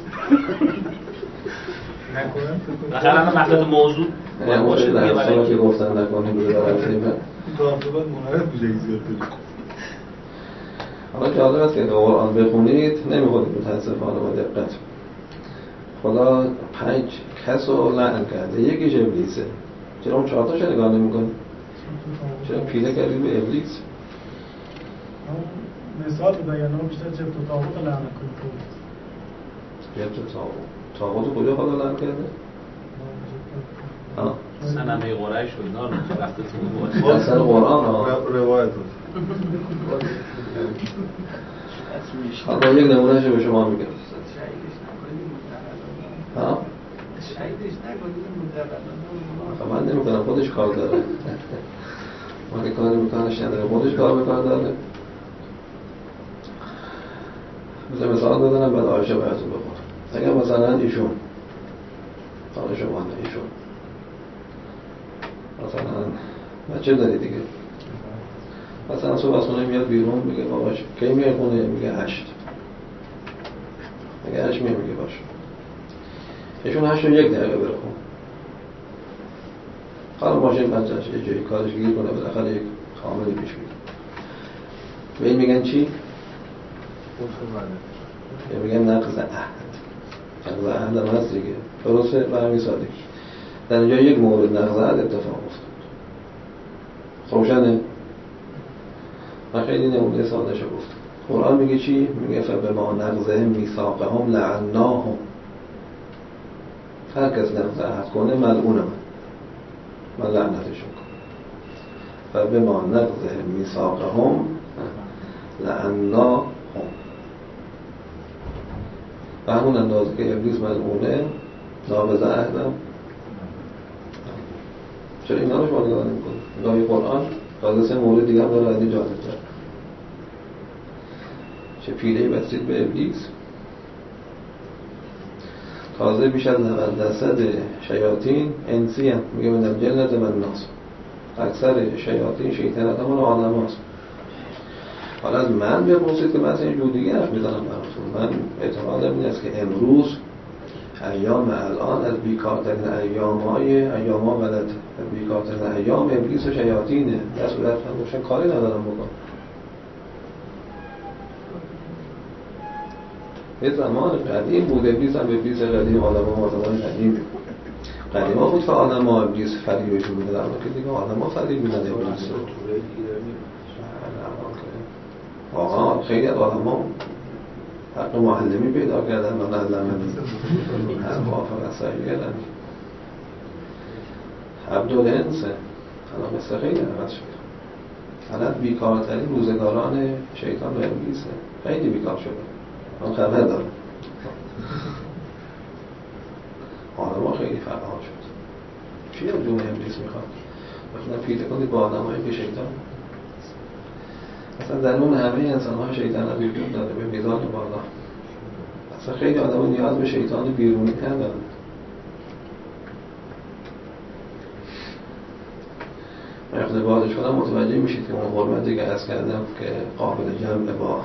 نکنم بخیر همه وحدت موضوع باید باشه دیگه برای که گفتن نکنیم بوده در رفتیم تو هفته بعد منعرف میشه این زیاد بده حالا جالب است که قرآن بخونید نمیخونید متاسفانه با دقت خدا پنج کس رو لعن کرده یکیش ابلیسه چرا اون چهار تاشو نگاه نمی‌کنی؟ چرا پیله کردی به ابلیس؟ مثال بیان ما بیشتر چه تو تاغوت لعنت کنیم یه تو تاغوت تاغوت کجا خدا لعنت کرده؟ ها صنمه قریش و اینا رو رفته تو اصلا قرآن ها روایت حالا یک نمونهش به شما میگم ها؟ شهیدش نکنید من نمی کنم خودش کار داره من که کار میکنه شنده خودش کار بکار داره مثل مثال دادنم بعد آیشه براتون بخورم اگر مثلا ایشون حالا شما نه ایشون مثلا بچه داری دیگه مثلا صبح از خونه میاد بیرون میگه باباش کی میای خونه میگه هشت میگه هشت میگه باش ایشون هشت و یک دقیقه بره خون حالا ماشین پنچرش یه جایی کارش گیر کنه بالاخره یک خاملی پیش میگه به این میگن چی؟ یا میگن نقض عهد نقض عهد هم هست دیگه درسته برمی سادگی در اینجا یک مورد نقض عهد اتفاق افتاد روشنه من خیلی نمونه ساده‌شو گفت قرآن میگه چی؟ میگه فبما نقضهم میثاقهم لعناهم هر کس نقض عهد کنه ملعونه من من لعنتشون کنم فبما نقضهم میثاقهم لعناهم به همون اندازه که ابلیس ملعونه ناقض عهدم چرا اینا رو شما نگاه نمی‌کنید؟ نگاه قرآن تازه سه مورد دیگه هم داره از این جالب‌تر چه پیله‌ای بستید به ابلیس تازه بیش از نود درصد شیاطین انسی هم میگه من الجنة من الناس اکثر شیاطین شیطنت همون آدم هست. حالا از من بپرسید که مثلا این جور دیگه حرف میزنم براتون من اعتقادم این است که امروز ایام الان از بیکارترین ایام های ایام ها بلد بیکارترین ایام ابلیس و شیاطینه در صورت هم روشن کاری ندارم بکن یه زمان قدیم بود ابلیس هم ابلیس قدیم آدم ها آدم قدیم قدیم ها بود که آدم ها ابلیس فریبشون میده در که دیگه آدم ها فریب میدن ابلیس واقعا خیلی از آدم ها حق معلمی پیدا کردن و نظرمندی هر موافق از صحیح کردن عبدالانس الان مثل خیلی عوض شد الان بیکارترین روزگاران شیطان و ابلیسه خیلی بیکار شده من خبر دارم آدم ها خیلی فرها شد چی هم جون ابلیس میخواد بخونم پیده کنید با آدم هایی که شیطان اصلا در اون همه انسان ها شیطان ها وجود داره به میزان بالا اصلا خیلی آدم ها نیاز به شیطان بیرونی ندارن اقتباسش کنم متوجه میشید که اون حرمتی که عرض کردم که قابل جمع با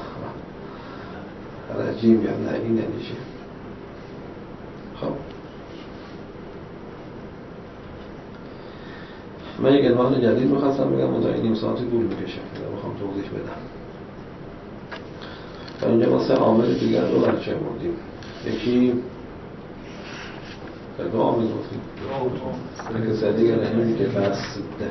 رجیم یا نه این نمیشه. خب من یک عنوان جدید میخواستم بگم منتها این نیم ساعتی دور میکشه میخوام توضیح بدم و اینجا ما سه عامل دیگر رو برچه بردیم یکی به دو عامل گفتیم یکی سه دیگر اینی که بسته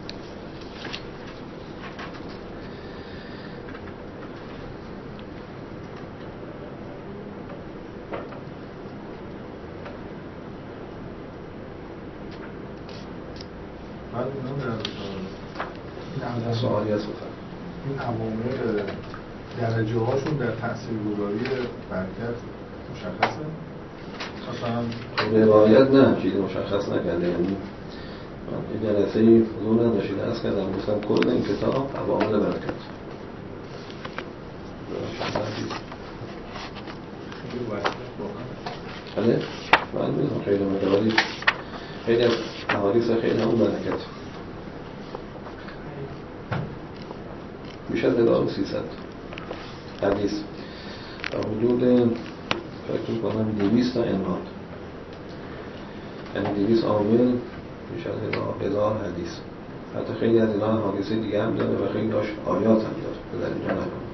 سوالی هست این عوامل درجه هاشون در تاثیرگذاری برکت مشخصه؟ مثلا روایت نه چیزی مشخص نکرده یعنی من یه جلسه ای حضور نداشتید عرض کردم گفتم کل این کتاب عوامل برکت بله من میدونم خیلی مدوالی خیلی از احادیث خیلی همون برکت بیش از هزار و سیصد حدیث و حدود فکر می‌کنم دویست تا عنوان یعنی دویست عامل بیش از هزار حدیث حتی خیلی از اینا حدیث دیگه هم داره و خیلی داشت آیات هم داره که در اینجا نکنید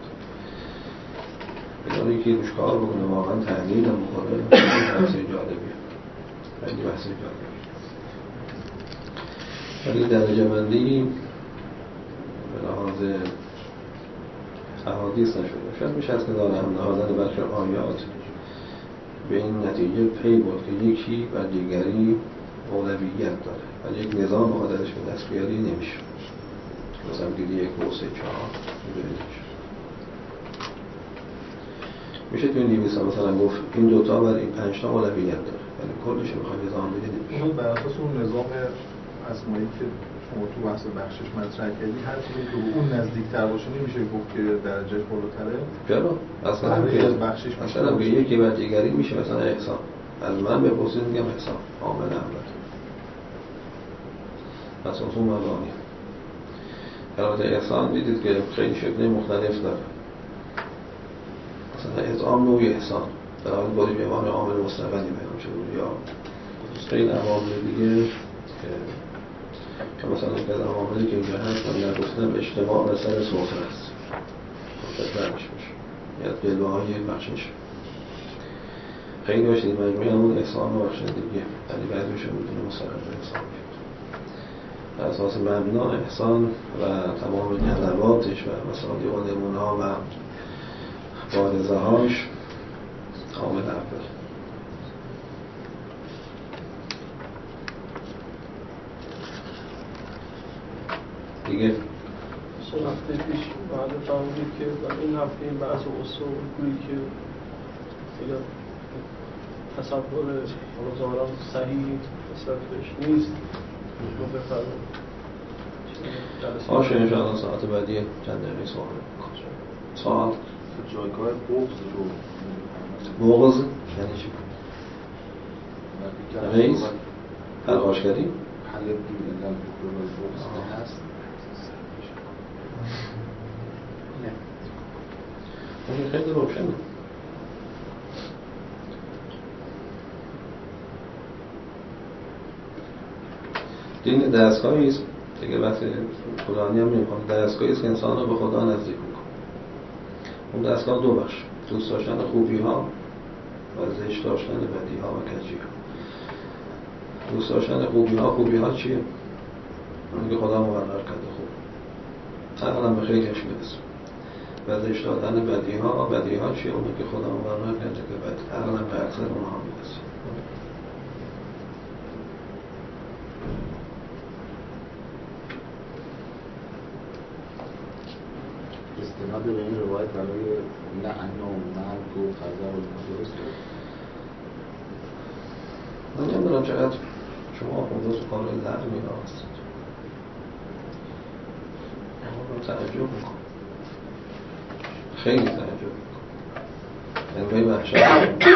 اینا یکی روش کار بکنه واقعا تحلیل هم بکنه خیلی بحث جالبیه خیلی بحث جالبیه ولی درجه بندی به لحاظ احادیث نشده. شاید میشه از کنار هم نهادن برخی آیات به این نتیجه پی برد که یکی و دیگری اولویت داره ولی یک نظام به خودش به دست بیاری نمیشه. مثلا دیدی یک دو سه چهار میشه تو این دیویس ها مثلا گفت این دوتا بر این پنجتا اولویت داره ولی کلش رو بخواه نظام بده نمیشه. اون بر اساس اون نظام اسمایی که شما تو بحث بخشش مطرح کردی هر چیزی که اون نزدیکتر باشه نمیشه گفت که درجهش بالاتره؟ چرا؟ اصلا هم که بخشش مثلا به یکی و دیگری میشه مثلا احسان. از من بپرسید میگم احسان عامل احمد پس اون مبانی. البته احسان دیدید که خیلی شکل مختلف داره. مثلا اطعام نوعی احسان در حال باری به عنوان عامل مستقلی بیان شده یا خیلی عوامل دیگه که مثلا که از عواملی که اینجا هست من نگفتم اجتماع به سر سفره است شاید برش میشه یا قلوه های بخشش خیلی باشید مجموعی همون احسان و بخشن دیگه ولی بعدش هم میتونه مستقل به احسان بیاد. بر اساس مبنا احسان و تمام جلواتش و مسائل و نمونه ها و بارزه هاش عامل اول. دیگه سه هفته پیش بعد فرمودید که این هفته این بحث اصول گویی که دیگه تصور ظاهرا صحیح نسبتش نیست رو بفرمایید. آشه انشاءالله ساعت بعدی چند دقیقه سوال ساعت جایگاه بغض رو بغض یعنی چی؟ رئیس؟ پرخاش کردیم؟ حل دین علم بغض هست؟ نه اون خیلی روشنه. دین دستگاهی است دیگه وقتی خدانی هم نمی‌کنه دستگاهی است که انسان رو به خدا نزدیک می‌کنه. اون دستگاه دو بخش دوست داشتن خوبی ها و زشت داشتن بدی ها و کجی ها. دوست داشتن خوبی ها خوبی ها چیه؟ اون که خدا مقرر کرده خوب عقلا به خیلیش میرسه و زشت دادن بدی ها و بدی ها چیه؟ اون که خدا مقرر کرده که بد عقلا به اکثر اونها میرسه. استناد به این روایت برای لعن و مرگ و قضا و درست من نمیدونم چقدر شما خونده تو کار لعن مینا هستید اما رو تعجب میکن خیلی تعجب میکن یعنی به وحشت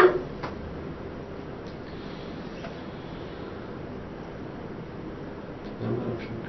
نمیدونم شما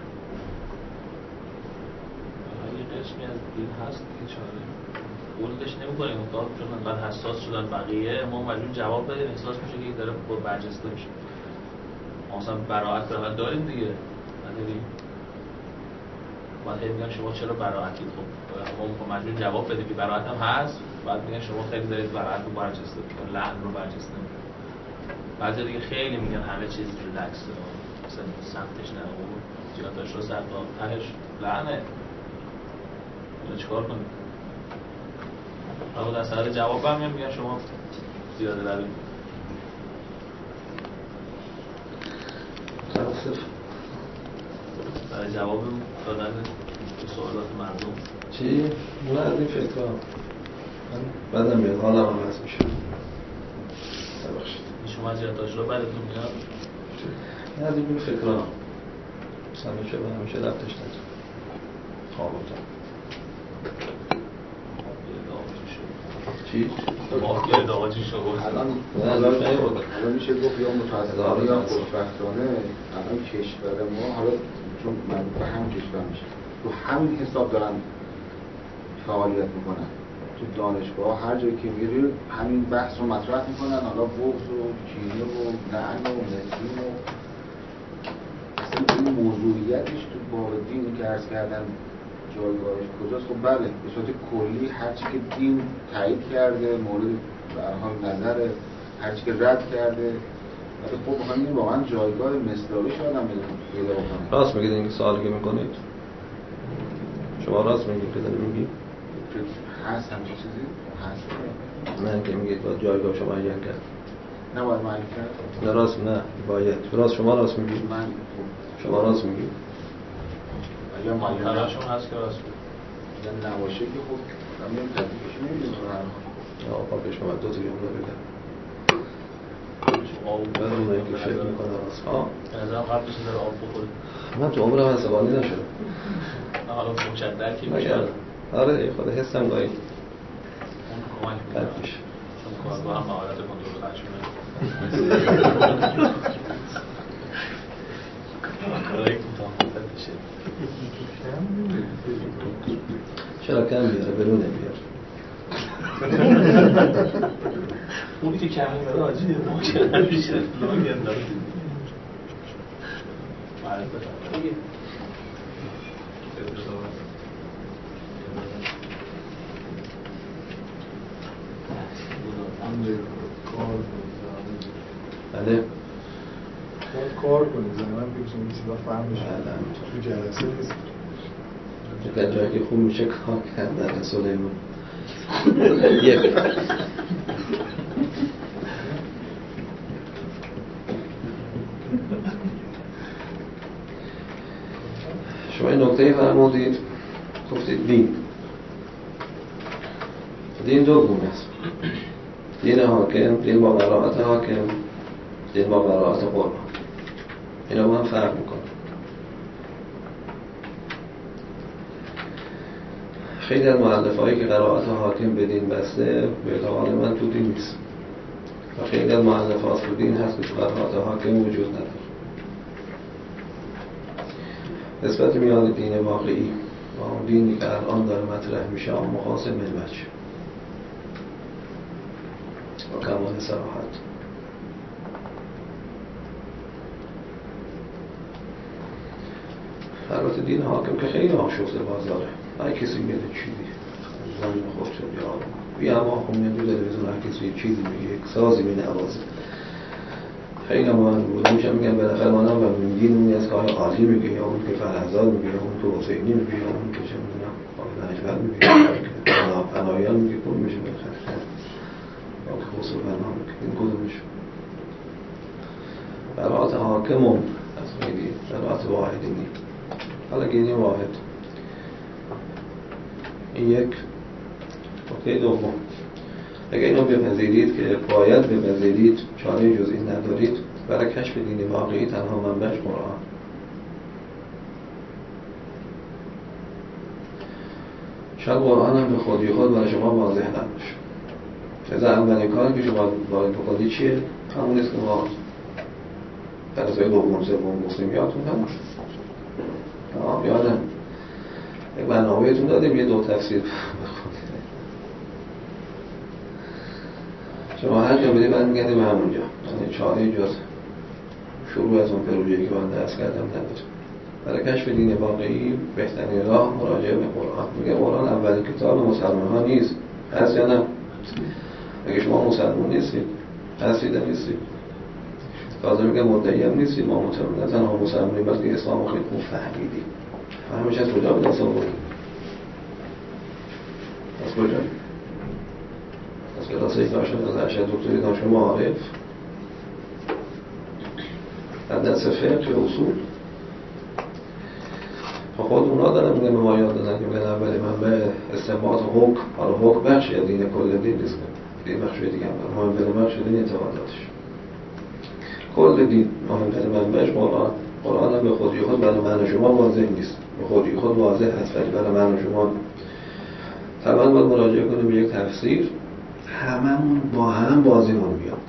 قسمی از دین هست که چاره بولدش نمی‌کنیم اونطور چون انقدر حساس شدن بقیه ما مجبور جواب بدیم احساس میشه که این داره پر برجسته میشه. ما اصلا براعت برای داریم دیگه نداریم بعد میگن شما چرا براعتید خب ما مجبور جواب بدیم که براعت هم هست بعد میگن شما خیلی دارید براعت رو برجسته میکنید لعن رو برجسته میکنید بعضی دیگه خیلی میگن همه چیز ریلکس مثلا سمتش نه اون زیادش رو سر تهش لعنه چیکار کنیم؟ اما در سر جواب هم میگن شما زیاده روید تأسف برای جواب دادن سوالات مردم چی؟ نه از این فکر ها بدم بیاد حالم هم هست میشه ببخشید شما از یادداشت رو بدتون میاد؟ نه از این فکر ها همیشه و همیشه رفتش ندارم خوابتم چی؟ مافیا داغاجی شد الان الان میشه گفت یا متاسفانه یا خوشبختانه الان کشور ما حالا چون من به هم کشور میشه تو همین حساب دارن فعالیت میکنن تو دانشگاه هر جایی که میری همین بحث رو مطرح میکنن حالا بغض و کینه و لعن و نفرین و اصلا این موضوعیتش تو باب دینی که عرض کردن جایگاهش کجاست؟ خب بله به صورت کلی هرچی که دین تایید کرده مورد برهای نظر هرچی که رد کرده ولی خب بخوایم این واقعا جایگاه مصداقیش آدم پیدا بکنه. راست میگید این سوالی که میکنید شما راست میگید که داری میگید هست همچه چیزی؟ هست؟ نه که میگید باید جایگاه شما معین کرد. نه باید معین کرد؟ نه راست نه باید. راست شما راست میگید؟ من شما راست میگید؟ اگر معین تلاشون هست که راست میگید. اگر نباشه که خب همین تدریکش نمیدیم آه پاکش شما دو تا جمله بگم. آب بدون اینکه فکر میکنم راست. آه به نظرم قبلش داره آب بخورید. من تو عمرم عصبانی نشدم. حالا مشدد که میشه. آره خود حسم گاهی اون کمک میکنه. چون کارگاه هم مهارت کنترل خشمه. کارایی کوتاه مدت میشه. چرا کم بیاره برونه بیار. اونی که کم میاره آجیه ممکنه بیشه لانگ اندازه. معرفت بگید. بله باید کار کنید زنم که این چیزا فهمش تو جلسه نیست در جایی که خوب میشه کار کردن سلیمان یک شما این نکته فرمودید گفتید دین دین دو گونه است دین حاکم دین با براءت حاکم دین با براءت قرآن اینا با هم فرق میکنه خیلی از مؤلفه‌هایی که قرائت حاکم به دین بسته به اعتقاد من تو دین نیست و خیلی از مؤلفات تو دین هست که قرائت حاکم وجود نداره نسبت میان دین واقعی و اون دینی که الان داره مطرح میشه اون مخاصم بالوجه و کمال صراحت البته دین حاکم که خیلی آشفته بازاره هر کسی میده چیزی زن خود شد یا بیا ما خب میاد دو تلویزیون هر کسی یک چیزی میگه یک سازی می نوازه خیلی من بودم میشم میگم بالاخره ما هم ببینیم دین اونی از کار عالی میگه یا اون که فرهزاد میگه یا اون که حسینی میگه یا اون که چه میدونم آقای نجبر میگه یا پناهیان میگه کل میشه بالاخره یا که خسرو پناه میگه این کدومش براعت حاکمون از خیلی براعت واحدی نیم حالا گیریم واحد این یک نکته دوم اگر اینو بپذیرید که باید بپذیرید چاره جز این ندارید برای کشف دین واقعی تنها منبعش قرآن شاید قرآن هم به خودی خود برای شما واضح نباشه از اولین کاری که شما باید بکنید چیه؟ همون نیست که ما در ازای دوم سوم گفتیم یادتون نموشه آه یادم یک برنامه‌تون دادیم یه دو تفسیر بخونید شما هر جا بدید من میگردیم همونجا یعنی چاره جز شروع از اون پروژه‌ای که من درس کردم نداره برای کشف دین واقعی بهترین راه مراجعه به قرآن میگه قرآن اولین کتاب مسلمان ها نیست هست یا نه؟ اگه شما مسلمان نیستید هستید نیستید تازه میگه مدعی هم نیستید ما مطمئن نه تنها مسلمانی بلکه اسلام خیلی خوب فهمیدیم فهمش از کجا به دست آوردیم از کجا از کلاسه داشتن از ارشد دکتری دانشگاه معارف از دست فقه یا اصول خود اونا دارن میگن به ما یاد دادن که میگن اولی منبع استنباط حکم حالا حکم بخشی از دین کل دین نیست دین بخشی دیگه هم مهمترین بخش دین اعتقاداتش کل دین مهمترین منبعش قرآن قرآن هم به خودی خود برای من و شما واضح نیست به خودی خود واضح هست ولی برای من و شما طبعا باید مراجعه کنیم به یک تفسیر هممون با هم بازیمون بیاد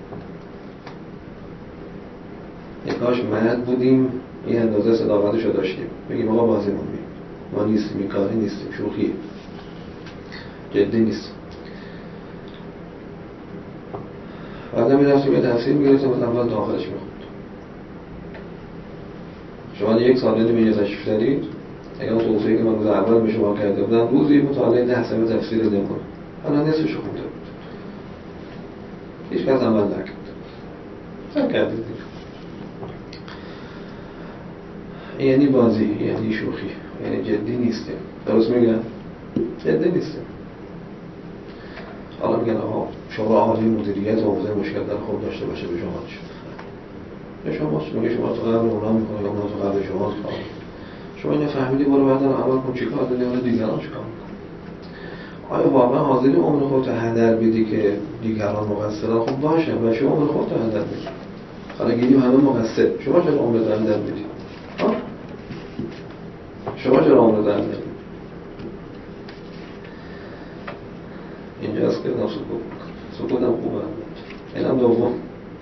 یکاش مرد بودیم این اندازه صداقتشو داشتیم بگیم آقا بازیمون بیاد ما نیستیم این کاری نیستیم شوخیه جدی نیست بعد میرفتیم یه تفسیر میگرفتیم مثلا اول داخلش میخوند شما یک سال دیدیم یه تشریف دارید اگه اون توصیه که من روز اول به شما کرده بودم روزی مطالعه ده سمه تفسیر نمی‌کنه حالا نصفشو خونده بود هیچ کس عمل نکرد نکردید یعنی بازی یعنی شوخی یعنی جدی نیستیم درست میگم جدی نیستیم. حالا میگن آها شورای عالی مدیریت حوزه مشکل در خود داشته باشه به شما چی؟ به شما میگه شما تو قبل اونا میکنه یا اونا تو قبل شما کار. شما اینو فهمیدی برو بعدا عمل کن چیکار داری اون دیگران چیکار میکنن؟ آیا واقعا حاضری عمر خودت هدر بدی که دیگران مقصرن؟ خب باشه و شما عمر خودت هدر بدی. حالا گیریم همه مقصر. شما چرا عمر هدر بدی؟ ها؟ شما چرا عمر هدر بدی؟ اینجاست که نفس سکوت سکوت هم خوبه. این هم دوم.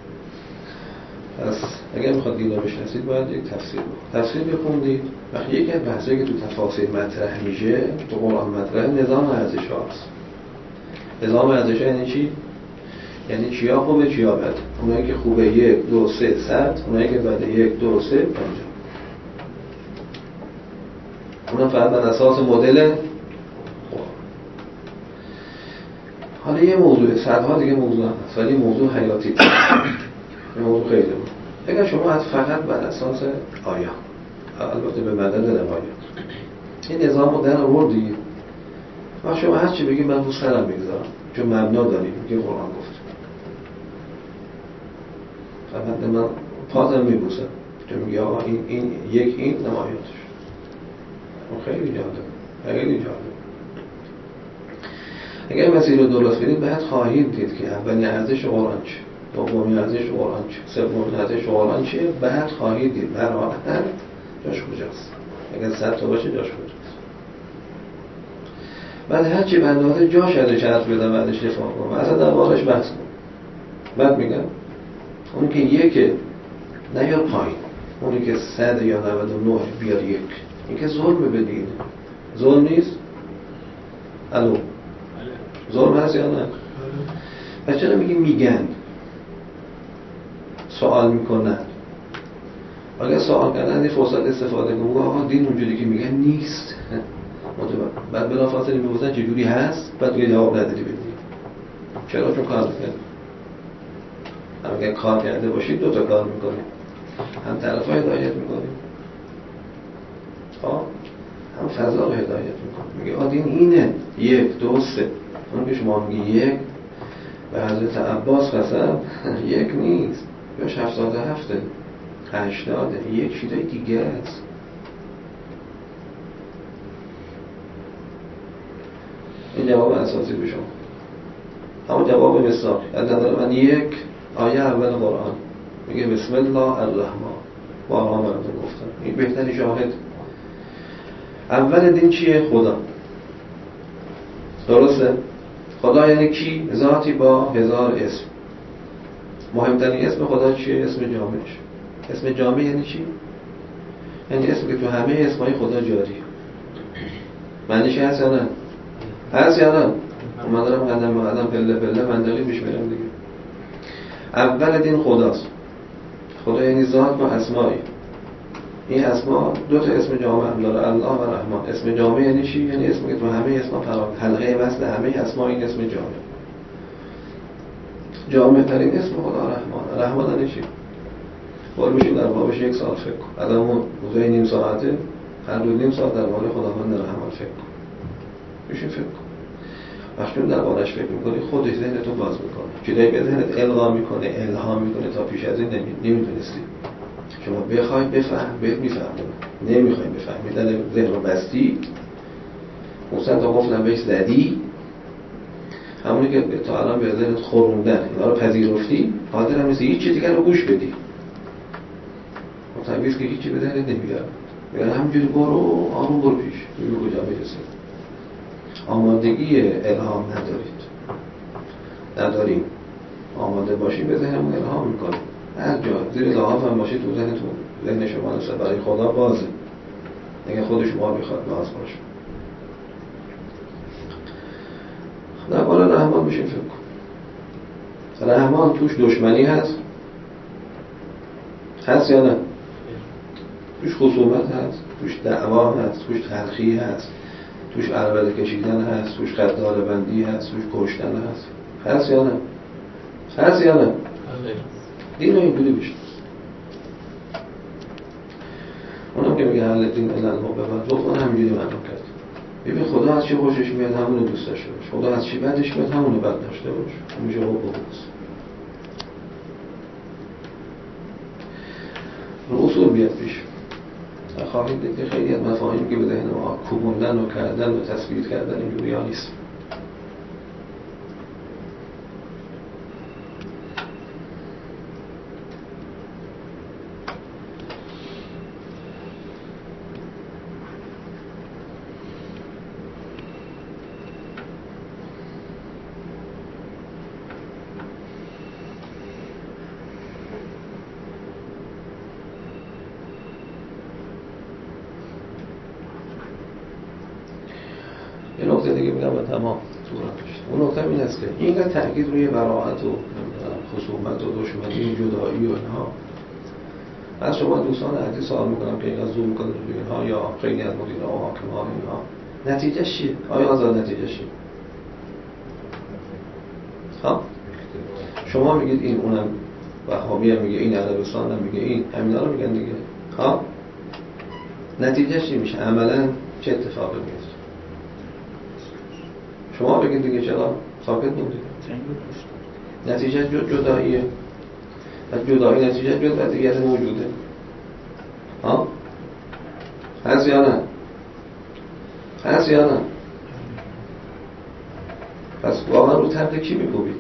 پس اگر میخواد دینا بشناسید باید یک تفسیر بخونید. تفسیر بخوندید وقتی یکی از بحثایی که تو تفاسیر مطرح میشه تو قرآن مطرح نظام ارزش هاست. نظام ارزش ها یعنی چی؟ یعنی چیا خوبه چیا بده. اونایی که خوبه یک دو سه صد، اونایی که بده یک دو سه پنجاه. اونم فقط بر اساس مدل. حالا یه موضوع صدها دیگه موضوع هست ولی موضوع حیاتی این موضوع خیلی بود. اگر شما از فقط بر اساس آیا البته به مدد روایات این نظام رو در آوردی و شما هر چی بگی من رو سرم میگذارم چون مبنا داریم که قرآن گفت فقط من پازم میبوسم چون میگه آقا این, این یک این نمایاتش خیلی جالب خیلی جالب. اگر مسیر رو درست برید باید خواهید دید که اولین ارزش قرآن چه، دومین ارزش قرآن چه، سومین ارزش قرآن چه، بعد خواهید دید برای هر جاش کجاست. اگر صد تا باشه جاش کجاست. بعد هر چی بنده جاش ازش حرف بدم بعدش دفاع کنم اصلا در بارش بحث کنم. بعد میگم اونی که یک نیار پایین، اونی که صد یا نود و نه بیار یک، این که ظلم بدین. ظلم نیست؟ الو ظلم هست یا نه؟ پس چرا میگی میگن؟ سوال میکنن. اگر سوال کردن این فرصت استفاده کنم آقا دین اونجوری که میگن نیست. بعد بلافاصله میگفتن چجوری هست؟ بعد دیگه جواب نداری بدی. چرا؟ چون کار میکنه. هم اگر کار کرده باشید دو تا کار میکنیم. هم طرف ها هدایت میکنیم هم فضا رو هدایت میکنیم. میگه آقا دین اینه یک دو سه. اون که شما میگی یک به حضرت عباس قسم یک نیست یا هفتاد و هفته هشتاده یک چیزای دیگه است. این جواب اساسی به شما. همون جواب مثال از نظر من یک آیه اول قرآن میگه بسم الله الرحمن بارها براتون گفتم این بهترین شاهد. اول دین چیه؟ خدا. درسته؟ خدا یعنی کی؟ ذاتی با هزار اسم. مهمترین اسم خدا چیه؟ اسم جامعش. اسم جامع یعنی چی؟ یعنی اسمی که تو همه اسمای خدا جاری. معنیش هست یا نه؟ هست یا نه؟ من دارم قدم به قدم پله پله منطقی پیش میرم دیگه. اول دین خداست. خدا یعنی ذات با اسمایی. این اسما دو تا اسم جامع هم داره الله و رحمان. اسم جامع یعنی چی؟ یعنی اسمی که تو همه اسما فرا حلقه وصل همه اسما این اسم جامع. جامع ترین اسم خدا رحمان. رحمان یعنی چی؟ باید بشین در بابش یک سال فکر کن. الان موضوع نیم ساعته هر دو نیم ساعت در باره خداوند رحمان فکر کن. بشین فکر کن. وقتی در بارش فکر میکنی خودش ذهنتو باز میکنه. چیزایی به ذهنت القا میکنه الهام میکنه تا پیش از این نمیدونستی. شما بخوای بفهم بهت میفهمونه. نمیخوای بفهمی در ذهن رو بستی مثلا تا گفتم بهش زدی همونی که تا الان به ذهنت خوروندن اینا رو پذیرفتی حاضر هم نیستی هیچ چیزی دیگر رو گوش بدی. مطمئنیست که هیچی به ذهنت نمیاد. میگن همینجوری برو آروم برو پیش ببین کجا میرسی. آمادگی الهام ندارید. نداریم. آماده باشیم به ذهنمون الهام میکنیم. هر جا زیر لحاف هم باشید تو ذهنتون ذهن شما نسبت برای خدا بازه. اگه خود شما میخواد باز باشه. در باره رحمان میشیم فکر کن. رحمان توش دشمنی هست؟ هست یا نه؟ توش خصومت هست، توش دعوا هست، توش تلخی هست، توش عربده کشیدن هست، توش خددار بندی هست، توش کشتن هست. هست یا نه؟ هست یا نه؟ دین رو اینجوری بشه. اونم که میگه حل دین الان ما ببرد لطفا همینجوری معلوم کرد. ببین خدا از چی خوشش میاد همونو دوست داشته باش، خدا از چی بدش میاد همونو بد داشته باش. اونجا حب و بغض. رو اصول بیاد پیش. خواهید دید که خیلی از مفاهیمی که به ذهن ما کوبوندن و کردن و تثبیت کردن اینجوری ها نیست. یه نکته دیگه میگم و تمام اون نکته این است که اینقدر تأکید روی براءت و خصومت و دشمنی و جدایی و اینها. از شما دوستان عزیز سوال میکنم که اینقدر زور میکنه روی اینها یا خیلی از مدیران و حاکمان اینها، نتیجه چیه؟ آیا آزاد نتیجه چیه؟ ها؟ شما میگید این، اونم وهابی هم میگه این، عربستان هم میگه این، همینا رو میگن دیگه. ها؟ نتیجه چی میشه؟ عملا چه اتفاقی میفته؟ شما بگید دیگه، چرا ساکت موندید؟ نتیجه جداییه. از جدایی نتیجه جداییت موجوده. ها؟ هست یا نه؟ هست یا نه؟ پس واقعا رو طرف کی میکوبید؟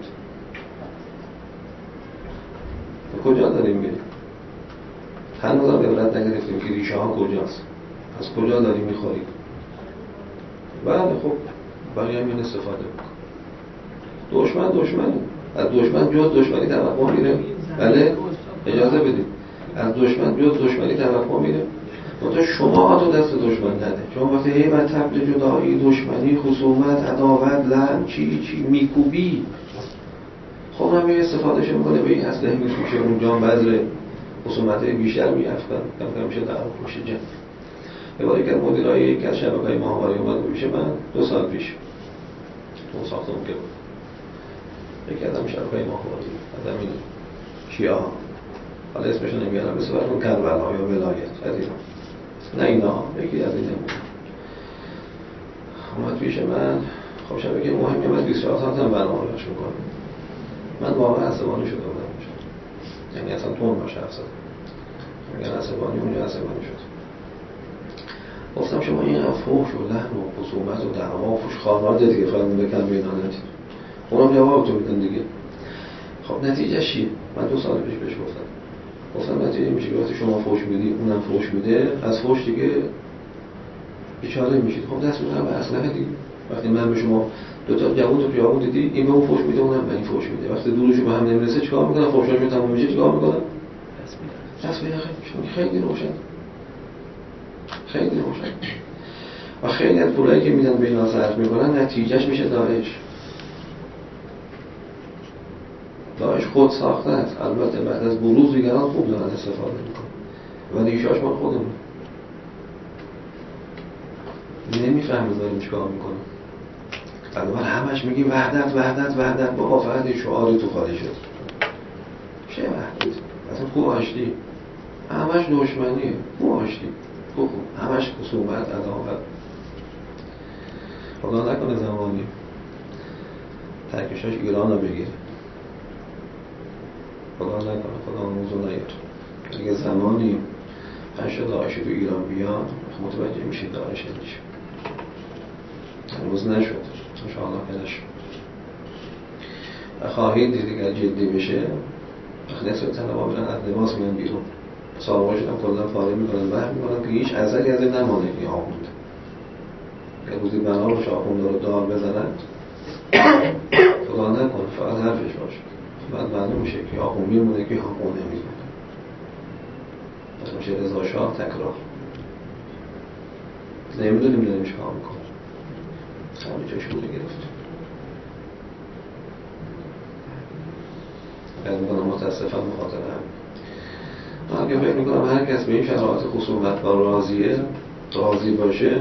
به کجا داریم میریم؟ هنوز هم عبرت نگرفتیم که ریشه ها کجاست؟ از کجا داریم میخوریم؟ بله خب بقیه هم این استفاده بکن. دشمن دشمنه. از دشمن جز دشمنی توقع میره. بله اجازه بدید. از دشمن جز دشمنی توقع میره. منتها شما ها تو دست دشمن نده. شما وقتی هی بر طبل جدایی، دشمنی، خصومت، عداوت، لعن، چی چی میکوبی، خب هم یه استفادهش میکنه به این اصله میشه اونجا بذر خصومت بیشتر میافتن. کم کم میشه در میشه جنگ. یه بار یک از مدیرای یک از شبکه‌های ماهواره اومد پیش من دو سال پیش. تو ساختمون که بود. یکی از هم شبکه‌های ماهواره از همین شیعه، حالا اسمشو نمیارم، به صورت اون کربلا یا ولایت از اینا، نه اینا، یکی از اینا بود. اومد پیش من. خب شبکه مهمی من بیست و چهار ساعت هم برنامه‌اش میکنم. من واقعا عصبانی شده بودم. یعنی اصلا تون باشه حرف زدم. میگن عصبانی، اونجا عصبانی شد. گفتم شما این فحش و لحن و خصومت و دعوا و فحش خواهر دیگه فرمون بکن بینانتی. اونم جوابتون میدن دیگه. خب نتیجه چیه؟ من دو سال پیش بهش گفتم. گفتم نتیجه میشه که وقتی شما فحش میدی، اونم فحش میده، از فحش دیگه بیچاره میشید. خب دست میذارم به اسلحه دیگه. وقتی من به شما دو تا جوون تو خیابون دیدی، این به اون فحش میده، اونم به این فحش میده. وقتی دورشو به هم نمیرسه چیکار میکنن؟ فحشاشون تموم میشه چیکار میکنن؟ دست میدن. دست میدن. خیلی روشن. خیلی روشن. و خیلی از پولایی که میدن به اینا صرف میکنن نتیجهش میشه داعش. داعش خود ساخته است. البته بعد از بروز دیگران خوب دارن استفاده میکنن. ولی ایشاش مال خودمون. نمیفهمیم داریم چیکار میکنیم. الان همش میگیم وحدت وحدت وحدت، بابا فقط شعار تو خالی شد. چه وحدت؟ اصلا کو آشتی. همش دشمنیه. کو آشتی. کو همش خصومت، عداوت. خدا نکنه زمانی ترکشاش ایران رو بگیره. خدا نکنه، خدا موضوع نیاره. اگه زمانی پنج تا داعشی تو ایران بیان متوجه میشید داعش نمیشه. هنوز نشد، انشاءالله که نشد. و خواهید دید اگر جدی بشه وقتی نصف طلبا برن از لباس میان بیرون، سابقاشون هم کلن فارغ میکنن، بحر میکنن که هیچ اثری از این نمانه این آخونده. که روزی بنا رو آخونده رو دار بزنن خدا نکنه فقط حرفش باشه، بعد معلوم میشه که آخون میمونه که آخون نمیمونه. پس میشه رضا شاه تکرار. نمیدونیم داریم چه کار میکنه. همه جاش بوده گرفت. باید میکنم متاسفم بخاطر هم. من فکر میکنم هر کس به این شرایط خصومت با راضیه، راضی باشه،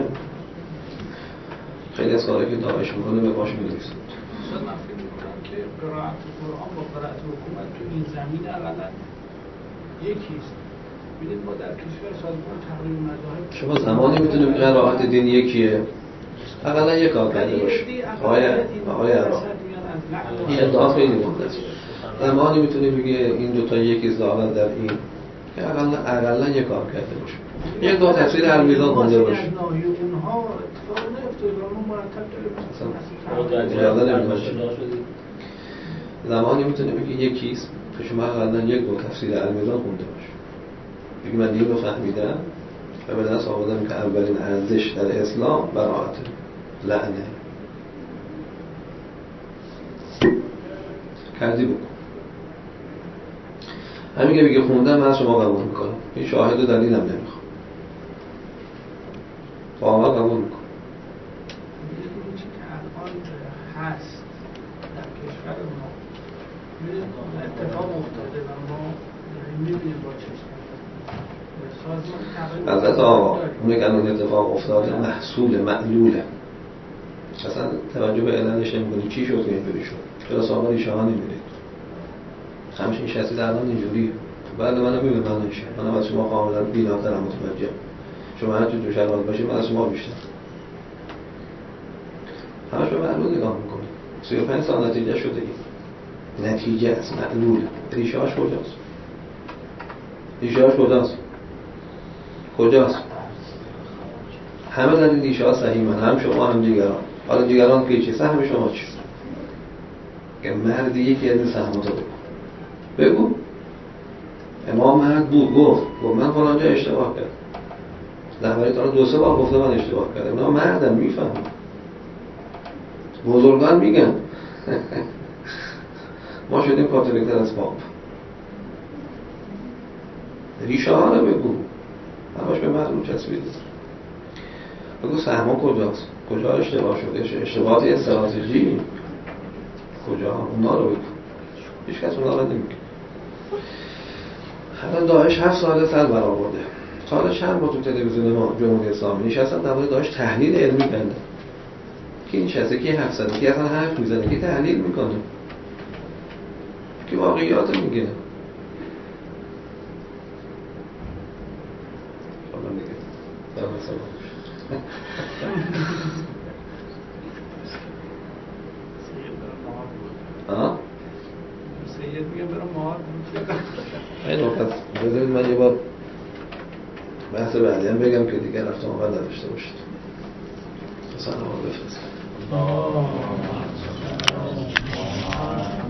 خیلی از کاری که داعش میکنه به باش می‌نویسه. استاد من فکر میکنم که قرائت قرآن با قرائت حکومت تو این زمین اولا یکیست. ببینید ما در کشور سازمان تقریبا مذاهب شما زمانی میتونید قرائت دین یکیه اقلا یک کار کرده باشه. آقای آقای عراق این ادعا خیلی مهمه. زمانی میتونی بگی این دو تا یکی ضالت در این که اقلا اقلا یک کار کرده باشه. یک دو تفسیر المیزان خونده باشه. اونها اتفاق نیفتاد و ما مرتب داریم. زمانی میتونه بگی یکیست که شما اقلا یک دو تفسیر المیزان خونده باشه. بگی من دین رو فهمیدم و به دست آوردم که اولین ارزش در اسلام براءت لعنه کردی بکن. همین که بگی خوندم من از شما قبول میکنم. این شاهد و دلیلم نمیخوام. واقعا قبول میکنم. یه چیزی که الان هست در کشور ما اتفاق افتاده و ما میبینیم با چشم. حضرت آقا میگن اون اتفاق افتاده محصول معلوله. اصلا توجه به علتش نمی‌کنی چی شد که اینجوری شد. چرا سامان ایشان نمی‌بینید؟ همچین شخصی در الان اینجوری. بعد من نمی‌بینم من نمیشه. من از شما کاملا بی‌ناظرم متوجه. شما هر چه جوشر حال باشید من از شما بیشتر. همش به معلول نگاه می‌کنید. سی و پنج سال نتیجه شده این. نتیجه از معلول. ریشه‌اش کجاست؟ ریشه‌اش کجاست؟ کجاست؟ همه در این ریشه ها صحیحن، هم شما هم دیگران. حالا دیگران که چی؟ سهم شما چی؟ که مرد یکی از این سهماتو بگو بگو امام مرد بود گفت گفت من فلانجا اشتباه کردم. درباره تا دو سه بار گفته من اشتباه کردم. اینا مردم میفهمن. بزرگان میگن ما شدیم کاتولیک‌تر از پاپ. ریشه ها رو بگو. همش به معلوم چسبیده. بگو سهما کجاست؟ کجا اشتباه شده؟ اشتباهات استراتژی کجا؟ اونا رو بگو. هیچ کس اونا رو نمیگه. حالا داعش هفت ساله سر برآورده. سال چند با تو تلویزیون ما جمهوری اسلامی نشستن در مورد داعش تحلیل علمی کردن. کی نشسته کی حرف زده کی اصلا حرف میزنه کی تحلیل میکنه کی واقعیات میگه. حالا میگه در مثلا ها سید میگه برام مار این وقت بذارید من یه بار بحث بعدی هم بگم که دیگه رفت آمد نداشته باشید. سلام بفرستید.